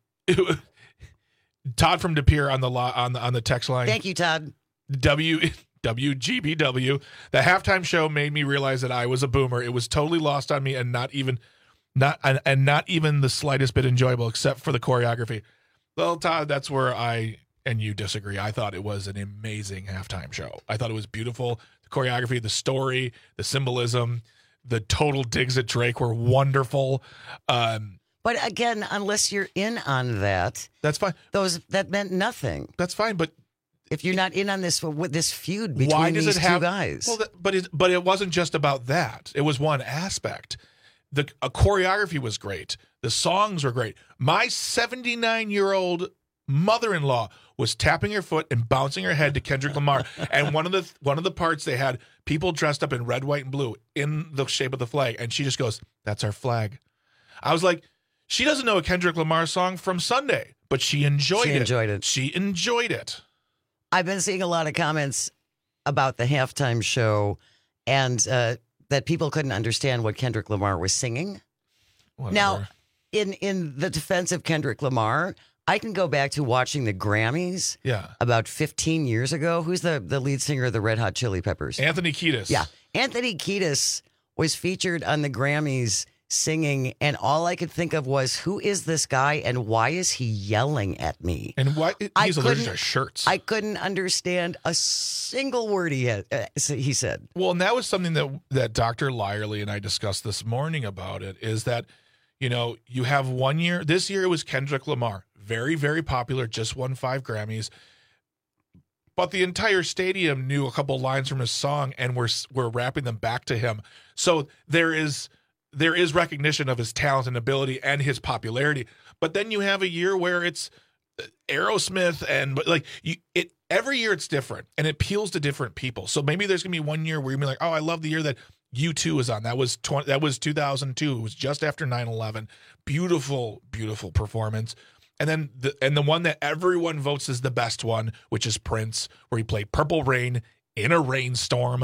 from De Pere on the text line.
Thank you, Todd.
WGBW. The halftime show made me realize that I was a boomer. It was totally lost on me and not even the slightest bit enjoyable, except for the choreography. Well, Todd, that's where I and you disagree. I thought it was an amazing halftime show. I thought it was beautiful. The choreography, the story, the symbolism, the total digs at Drake were wonderful.
But again, unless you're in on that,
that's fine.
That meant nothing.
That's fine, but
if you're not in on this feud between these two guys,
well, but it wasn't just about that. It was one aspect. The choreography was great. The songs were great. My 79-year-old mother-in-law was tapping her foot and bouncing her head to Kendrick Lamar. And one of the parts, they had people dressed up in red, white, and blue in the shape of the flag. And she just goes, "That's our flag." I was like, she doesn't know a Kendrick Lamar song from Sunday, but she enjoyed it. She enjoyed it.
I've been seeing a lot of comments about the halftime show and that people couldn't understand what Kendrick Lamar was singing.
Whatever.
Now, in the defense of Kendrick Lamar, I can go back to watching the Grammys about 15 years ago. Who's the lead singer of the Red Hot Chili Peppers?
Anthony Kiedis.
Yeah. Anthony Kiedis was featured on the Grammys singing, and all I could think of was, who is this guy and why is he yelling at me?
And why he's allergic to shirts.
I couldn't understand a single word he said.
Well, and that was something that Dr. Lyerly and I discussed this morning about it, is that, you have 1 year. This year it was Kendrick Lamar. Very, very popular, just won 5 Grammys. But the entire stadium knew a couple lines from his song and we're rapping them back to him. So there is recognition of his talent and ability and his popularity. But then you have a year where it's Aerosmith every year it's different and it appeals to different people. So maybe there's going to be 1 year where you're like, "Oh, I love the year that U2 was on." That was 2002. It was just after 9/11. Beautiful, beautiful performance. And then the one that everyone votes is the best one, which is Prince, where he played Purple Rain in a rainstorm.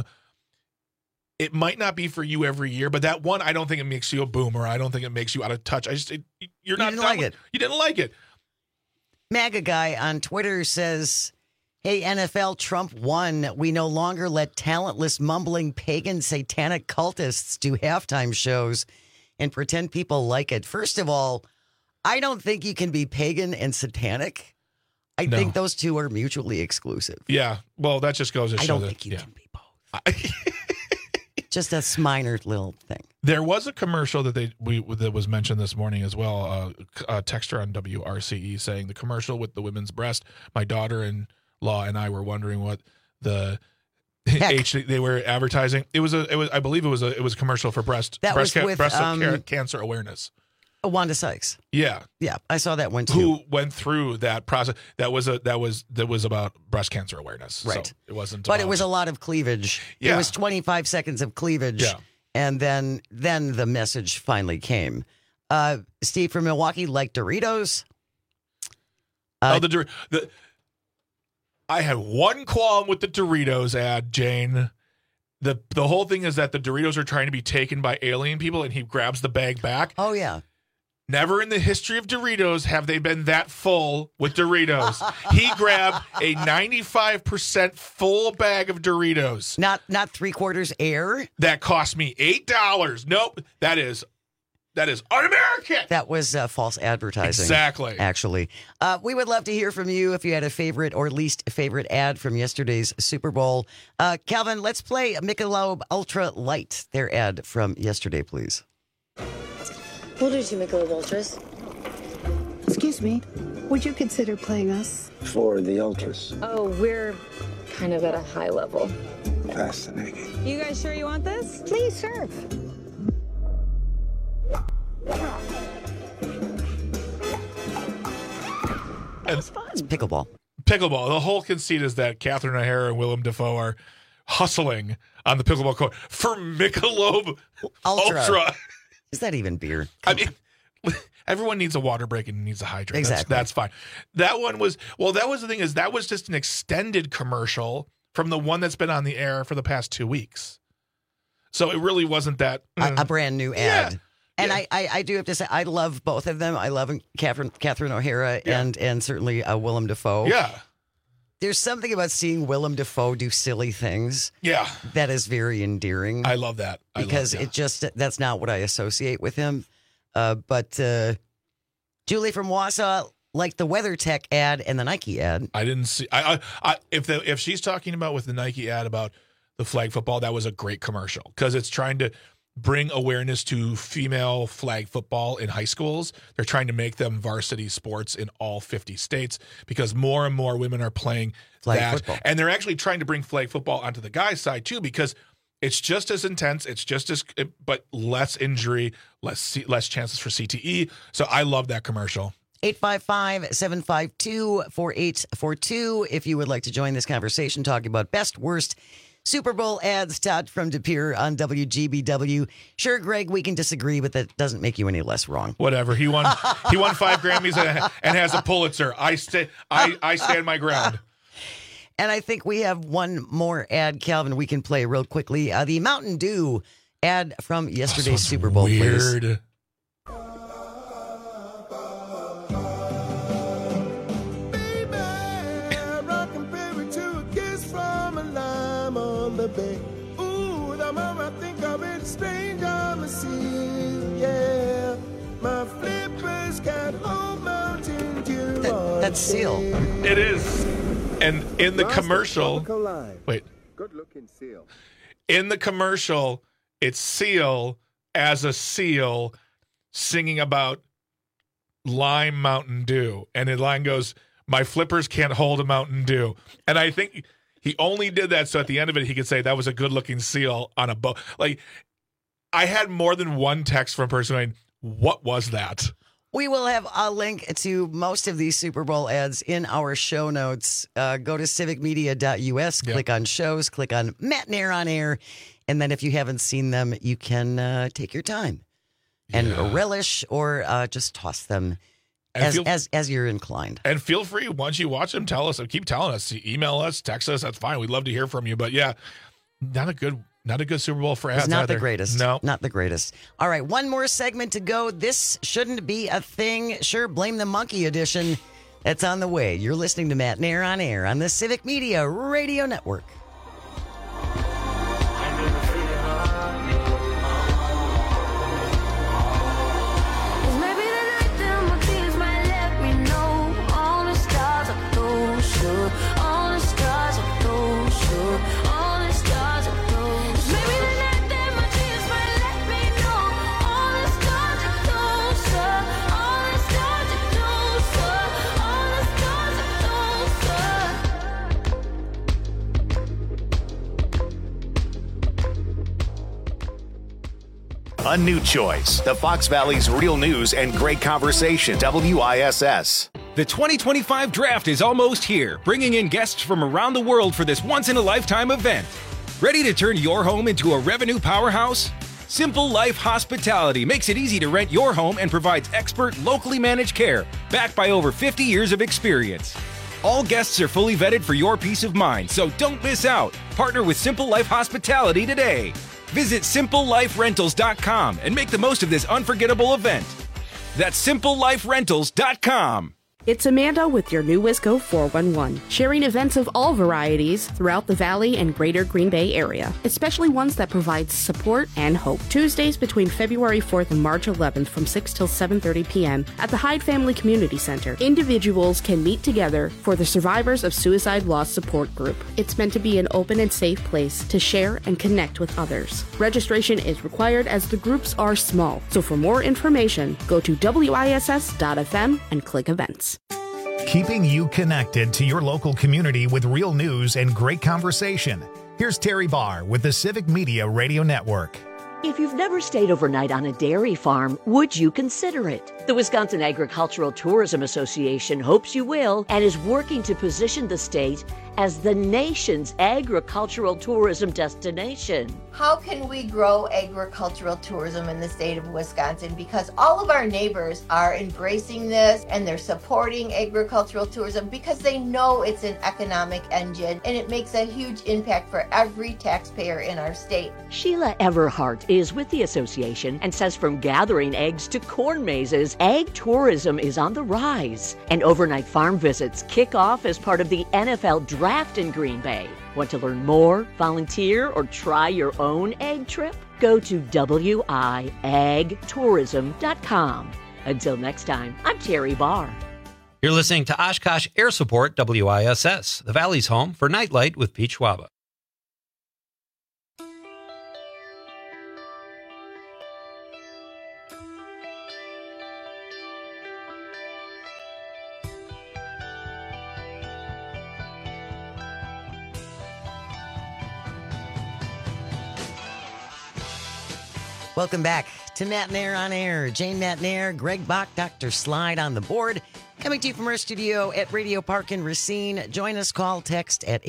It might not be for you every year, but that one, I don't think it makes you a boomer. I don't think it makes you out of touch. You didn't like it.
MAGA guy on Twitter says, "Hey, NFL, Trump won. We no longer let talentless, mumbling, pagan, satanic cultists do halftime shows and pretend people like it." First of all, I don't think you can be pagan and satanic. I think those two are mutually exclusive.
Yeah. Well, that just goes to show
I don't think you can be both. Just a minor little thing.
There was a commercial that was mentioned this morning as well. A texter on WRCE saying the commercial with the women's breast. My daughter-in-law and I were wondering what the they were advertising. I believe it was a commercial for breast cancer awareness.
Wanda Sykes.
Yeah.
Yeah, I saw that one too.
Who went through that process. That was about breast cancer awareness.
Right.
So it wasn't
But it was a lot of cleavage.
Yeah.
It was 25 seconds of cleavage.
Yeah.
And then the message finally came. Steve from Milwaukee liked Doritos.
I had one qualm with the Doritos ad, Jane. The whole thing is that the Doritos are trying to be taken by alien people, and he grabs the bag back.
Oh, yeah.
Never in the history of Doritos have they been that full with Doritos. He grabbed a 95% full bag of Doritos.
Not 3/4 air?
That cost me $8. Nope. That is un-American.
That was false advertising.
Exactly.
Actually. We would love to hear from you if you had a favorite or least favorite ad from yesterday's Super Bowl. Calvin, let's play Michelob Ultra Light, their ad from yesterday, please.
We'll do 2 Michelob Ultras.
Excuse me, would you consider playing us?
For the Ultras.
Oh, we're kind of at a high level.
Fascinating.
You guys sure you want this? Please serve.
It's pickleball.
Pickleball. The whole conceit is that Catherine O'Hara and Willem Dafoe are hustling on the pickleball court for Michelob Ultra.
Is that even beer?
I mean, everyone needs a water break and needs a hydrate.
Exactly.
That's fine. That one was, that was the thing is that was just an extended commercial from the one that's been on the air for the past 2 weeks. So it really wasn't that.
A brand new ad.
Yeah.
And I do have to say, I love both of them. I love Catherine O'Hara and certainly Willem Dafoe.
Yeah.
There's something about seeing Willem Dafoe do silly things.
Yeah.
That is very endearing.
I love that.
Because that's not what I associate with him. But Julie from Wausau liked the WeatherTech ad and the Nike ad.
I didn't see. If she's talking about with the Nike ad about the flag football, that was a great commercial because it's trying to bring awareness to female flag football in high schools. They're trying to make them varsity sports in all 50 states because more and more women are playing
flag football.
And they're actually trying to bring flag football onto the guys' side too because it's just as intense. It's just as, but less injury, less chances for CTE. So I love that commercial.
855-752-4842 if you would like to join this conversation talking about best, worst Super Bowl ads. Todd from De Pere on WGBW. Sure, Greg, we can disagree, but that doesn't make you any less wrong.
Whatever. He won 5 Grammys and has a Pulitzer. I stand my ground.
And I think we have one more ad, Calvin, we can play real quickly. The Mountain Dew ad from yesterday's Super Bowl.
Weird.
Please.
Ooh, the moment I think of it, strange on the sea, yeah. My flippers got whole Mountain Dew.
That's Seal.
It is. And in the commercial, wait.
Good looking Seal.
In the commercial, it's Seal as a seal singing about lime Mountain Dew. And the line goes, my flippers can't hold a Mountain Dew. And I think he only did that so at the end of it, he could say that was a good-looking seal on a boat. Like, I had more than one text from a person going, what was that?
We will have a link to most of these Super Bowl ads in our show notes. Go to civicmedia.us, click on shows, click on Matt Nair on Air, and then if you haven't seen them, you can take your time and relish or just toss them. As you're inclined.
And feel free, once you watch them, tell us. Keep telling us. Email us, text us. That's fine. We'd love to hear from you. But yeah, not a good Super Bowl for ads.
It's not
either.
the greatest.
No.
Not the greatest. All right, one more segment to go. This shouldn't be a thing. Sure, blame the monkey edition. That's on the way. You're listening to Matt Nair on Air on the Civic Media Radio Network.
A new choice. The Fox Valley's real news and great conversation. WISS.
The 2025 draft is almost here, bringing in guests from around the world for this once-in-a-lifetime event. Ready to turn your home into a revenue powerhouse? Simple Life Hospitality makes it easy to rent your home and provides expert, locally managed care, backed by over 50 years of experience. All guests are fully vetted for your peace of mind, so don't miss out. Partner with Simple Life Hospitality today. Visit simpleliferentals.com and make the most of this unforgettable event. That's simpleliferentals.com.
It's Amanda with your new Wisco 411, sharing events of all varieties throughout the Valley and Greater Green Bay area, especially ones that provide support and hope. Tuesdays between February 4th and March 11th from 6 till 7:30 p.m. at the Hyde Family Community Center. Individuals can meet together for the Survivors of Suicide Loss Support Group. It's meant to be an open and safe place to share and connect with others. Registration is required as the groups are small, so for more information, go to wiss.fm and click events.
Keeping you connected to your local community with real news and great conversation. Here's Terry Barr with the Civic Media Radio Network.
If you've never stayed overnight on a dairy farm, would you consider it? The Wisconsin Agricultural Tourism Association hopes you will and is working to position the state as the nation's agricultural tourism destination.
How can we grow agricultural tourism in the state of Wisconsin? Because all of our neighbors are embracing this and they're supporting agricultural tourism because they know it's an economic engine and it makes a huge impact for every taxpayer in our state.
Sheila Everhart is with the association and says from gathering eggs to corn mazes, ag tourism is on the rise. And overnight farm visits kick off as part of the NFL Draft in Green Bay. Want to learn more, volunteer, or try your own egg trip? Go to wiagtourism.com. Until next time, I'm Terry Barr.
You're listening to Oshkosh Air Support WISS, the Valley's home for Nightlight with Pete Schwaba.
Welcome back to Matt Nair on Air. Jane Matt Nair, Greg Bach, Dr. Slide on the board. Coming to you from our studio at Radio Park in Racine. Join us, call, text at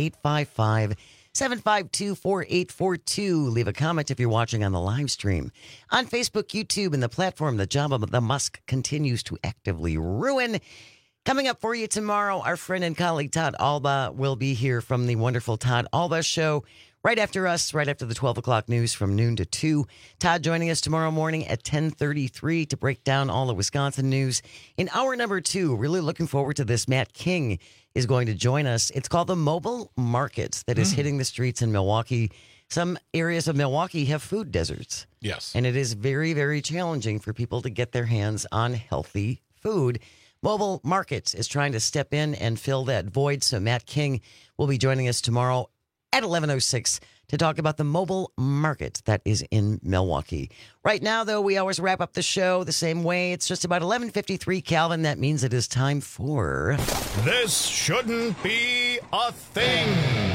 855-752-4842. Leave a comment if you're watching on the live stream. On Facebook, YouTube, and the platform the job of the Musk continues to actively ruin. Coming up for you tomorrow, our friend and colleague Todd Alba will be here from the wonderful Todd Alba Show. Right after us, right after the 12 o'clock news from noon to 2. Todd joining us tomorrow morning at 10:33 to break down all the Wisconsin news. In hour number 2, really looking forward to this. Matt King is going to join us. It's called the Mobile Market that is hitting the streets in Milwaukee. Some areas of Milwaukee have food deserts.
Yes.
And it is very, very challenging for people to get their hands on healthy food. Mobile Markets is trying to step in and fill that void. So Matt King will be joining us tomorrow at 11:06 to talk about the Mobile Market that is in Milwaukee. Right now, though, we always wrap up the show the same way. It's just about 11:53, Calvin. That means it is time for...
This Shouldn't Be a Thing.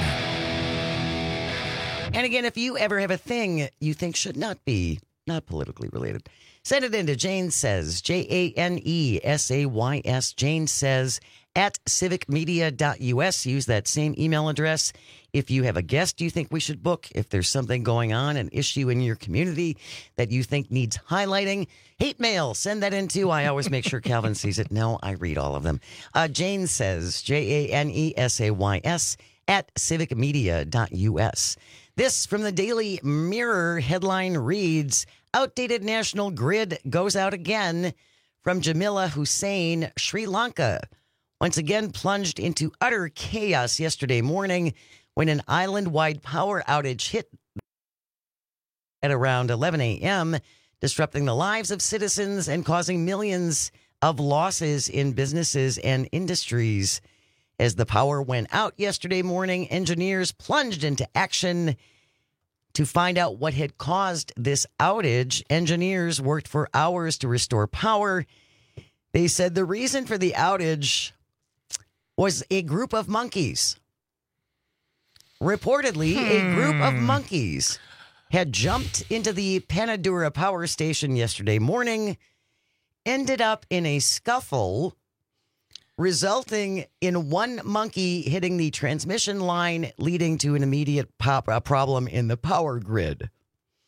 And again, if you ever have a thing you think should not be, not politically related, send it in to Jane Says, JANESAYS, Jane Says, at civicmedia.us. Use that same email address. If you have a guest you think we should book, if there's something going on, an issue in your community that you think needs highlighting, hate mail, send that in too. I always make sure Calvin sees it. No, I read all of them. Jane Says, JANESAYS, at civicmedia.us. This from the Daily Mirror headline reads, Outdated national grid goes out again. From Jamila Hussain, Sri Lanka once again plunged into utter chaos yesterday morning when an island-wide power outage hit at around 11 a.m., disrupting the lives of citizens and causing millions of losses in businesses and industries. As the power went out yesterday morning, engineers plunged into action to find out what had caused this outage. Engineers worked for hours to restore power. They said the reason for the outage was a group of monkeys. Reportedly, a group of monkeys had jumped into the Panadura power station yesterday morning, ended up in a scuffle, resulting in one monkey hitting the transmission line, leading to an immediate problem in the power grid.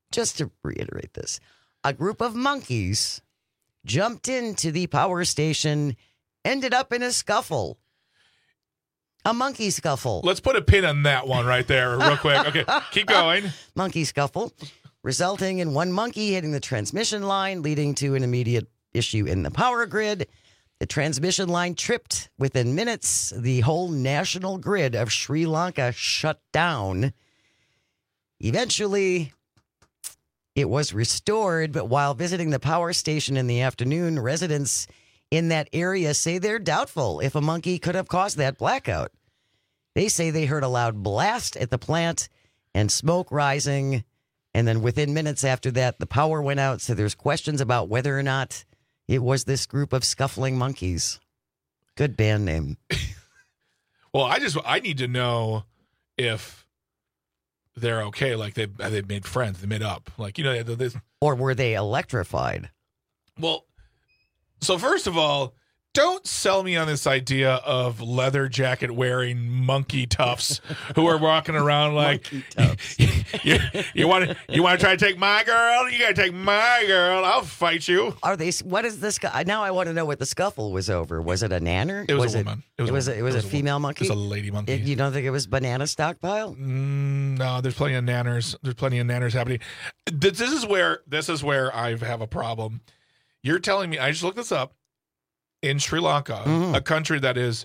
just to reiterate this, a group of monkeys jumped into the power station, ended up in a scuffle. A monkey scuffle.
Let's put a pin on that one right there real quick. Okay, keep going.
Monkey scuffle, resulting in one monkey hitting the transmission line, leading to an immediate issue in the power grid. The transmission line tripped. Within minutes, the whole national grid of Sri Lanka shut down. Eventually, it was restored, but while visiting the power station in the afternoon, residents in that area say they're doubtful if a monkey could have caused that blackout. They say they heard a loud blast at the plant and smoke rising, and then within minutes after that, the power went out, so there's questions about whether or not it was this group of scuffling monkeys. Good band name.
Well, I need to know if they're okay. Like they made friends, they made up. Like, you know,
or were they electrified?
Well, so first of all, don't sell me on this idea of leather jacket wearing monkey toughs who are walking around like you want to try to take my girl? You got to take my girl. I'll fight you.
Are they? What is this guy? Now I want to know what the scuffle was over. Was it a nanner?
It was a woman.
It was a female monkey.
It was a lady monkey.
You don't think it was banana stockpile?
No, there's plenty of nanners. There's plenty of nanners happening. This is where I have a problem. You're telling me, I just looked this up, in Sri Lanka, a country that is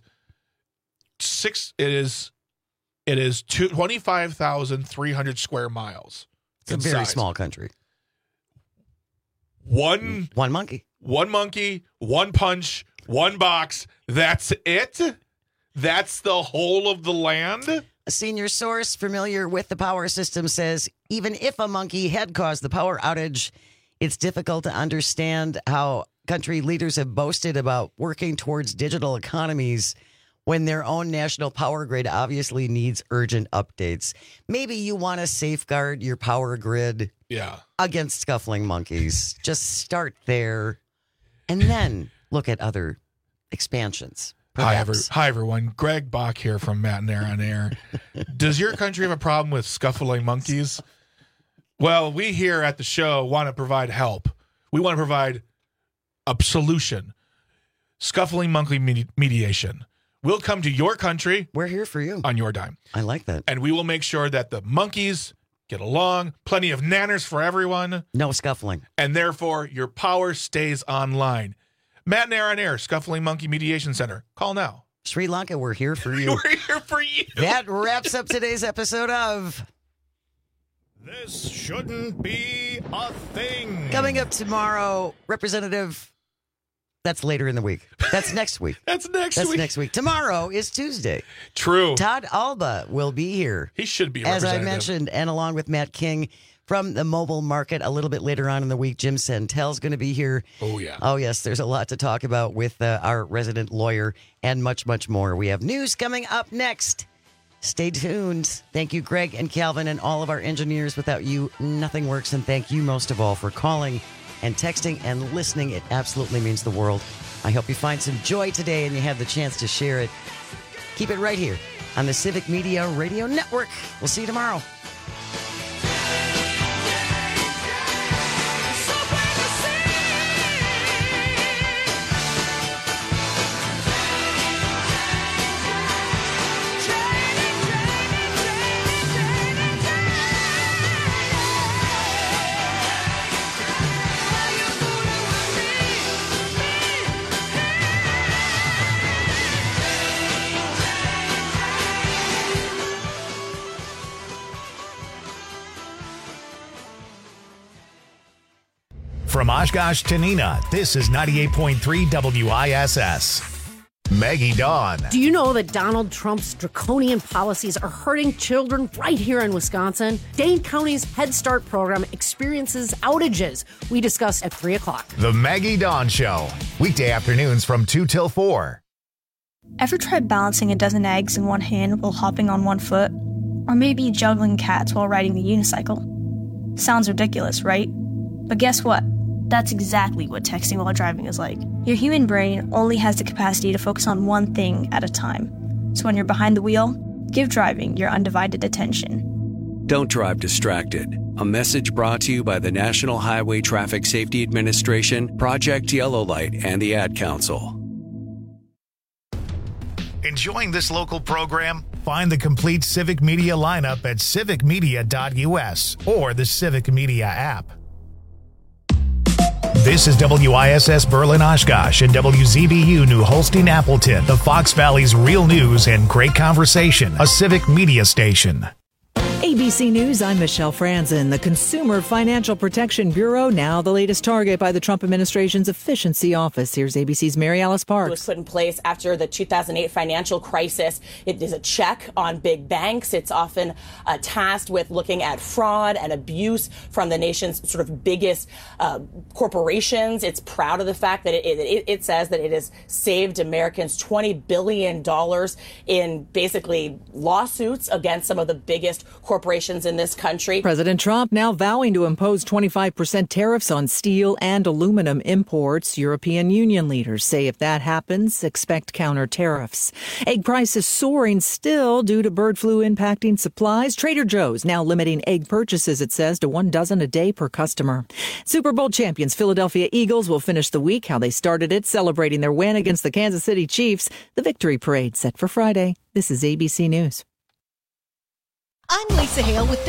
25,300 square miles.
It's a very small country.
One
monkey.
One monkey, one punch, one box. That's it? That's the whole of the land?
A senior source familiar with the power system says even if a monkey had caused the power outage, it's difficult to understand how country leaders have boasted about working towards digital economies when their own national power grid obviously needs urgent updates. Maybe you want to safeguard your power grid against scuffling monkeys. Just start there and then look at other expansions.
Hi, everyone. Greg Bach here from Matt and Aaron on Air. Does your country have a problem with scuffling monkeys? Well, we here at the show want to provide help. We want to provide a solution. Scuffling monkey mediation. We'll come to your country.
We're here for you.
On your dime.
I like that.
And we will make sure that the monkeys get along. Plenty of nanners for everyone.
No scuffling.
And therefore, your power stays online. Matt and Aaron on Air, Scuffling Monkey Mediation Center. Call now.
Sri Lanka, we're here for you.
We're here for you.
That wraps up today's episode of
This Shouldn't Be a Thing.
Coming up tomorrow, Representative... That's later in the week. That's next week.
That's next week.
Tomorrow is Tuesday.
True.
Todd Alba will be here.
He should be a
as
representative.
I mentioned, and along with Matt King from the mobile market a little bit later on in the week. Jim Sentel's going to be here.
Oh, yeah.
Oh, yes. There's a lot to talk about with our resident lawyer and much, much more. We have news coming up next. Stay tuned. Thank you, Greg and Calvin and all of our engineers. Without you, nothing works. And thank you most of all for calling and texting and listening. It absolutely means the world. I hope you find some joy today and you have the chance to share it. Keep it right here on the Civic Media Radio Network. We'll see you tomorrow.
From Oshkosh to Neenah, this is 98.3 WISS. Maggie Dawn.
Do you know that Donald Trump's draconian policies are hurting children right here in Wisconsin? Dane County's Head Start program experiences outages. We discuss at 3 o'clock.
The Maggie Dawn Show. Weekday afternoons from 2 till 4.
Ever tried balancing a dozen eggs in one hand while hopping on one foot? Or maybe juggling cats while riding the unicycle? Sounds ridiculous, right? But guess what? That's exactly what texting while driving is like. Your human brain only has the capacity to focus on one thing at a time. So when you're behind the wheel, give driving your undivided attention.
Don't drive distracted. A message brought to you by the National Highway Traffic Safety Administration, Project Yellow Light, and the Ad Council.
Enjoying this local program? Find the complete Civic Media lineup at civicmedia.us or the Civic Media app. This is WISS Berlin Oshkosh and WZBU New Holstein Appleton, the Fox Valley's real news and great conversation, a Civic Media station.
ABC News, I'm Michelle Franzen. The Consumer Financial Protection Bureau, now the latest target by the Trump administration's efficiency office. Here's ABC's Mary Alice Parks.
It was put in place after the 2008 financial crisis. It is a check on big banks. It's often tasked with looking at fraud and abuse from the nation's sort of biggest corporations. It's proud of the fact that it says that it has saved Americans $20 billion in basically lawsuits against some of the biggest corporations in this country.
President Trump now vowing to impose 25% tariffs on steel and aluminum imports. European Union leaders say if that happens, expect counter tariffs. Egg prices soaring still due to bird flu impacting supplies. Trader Joe's now limiting egg purchases, it says, to 1 dozen a day per customer. Super Bowl champions Philadelphia Eagles will finish the week how they started it, celebrating their win against the Kansas City Chiefs. The victory parade set for Friday. This is ABC News.
I'm Lisa Hale with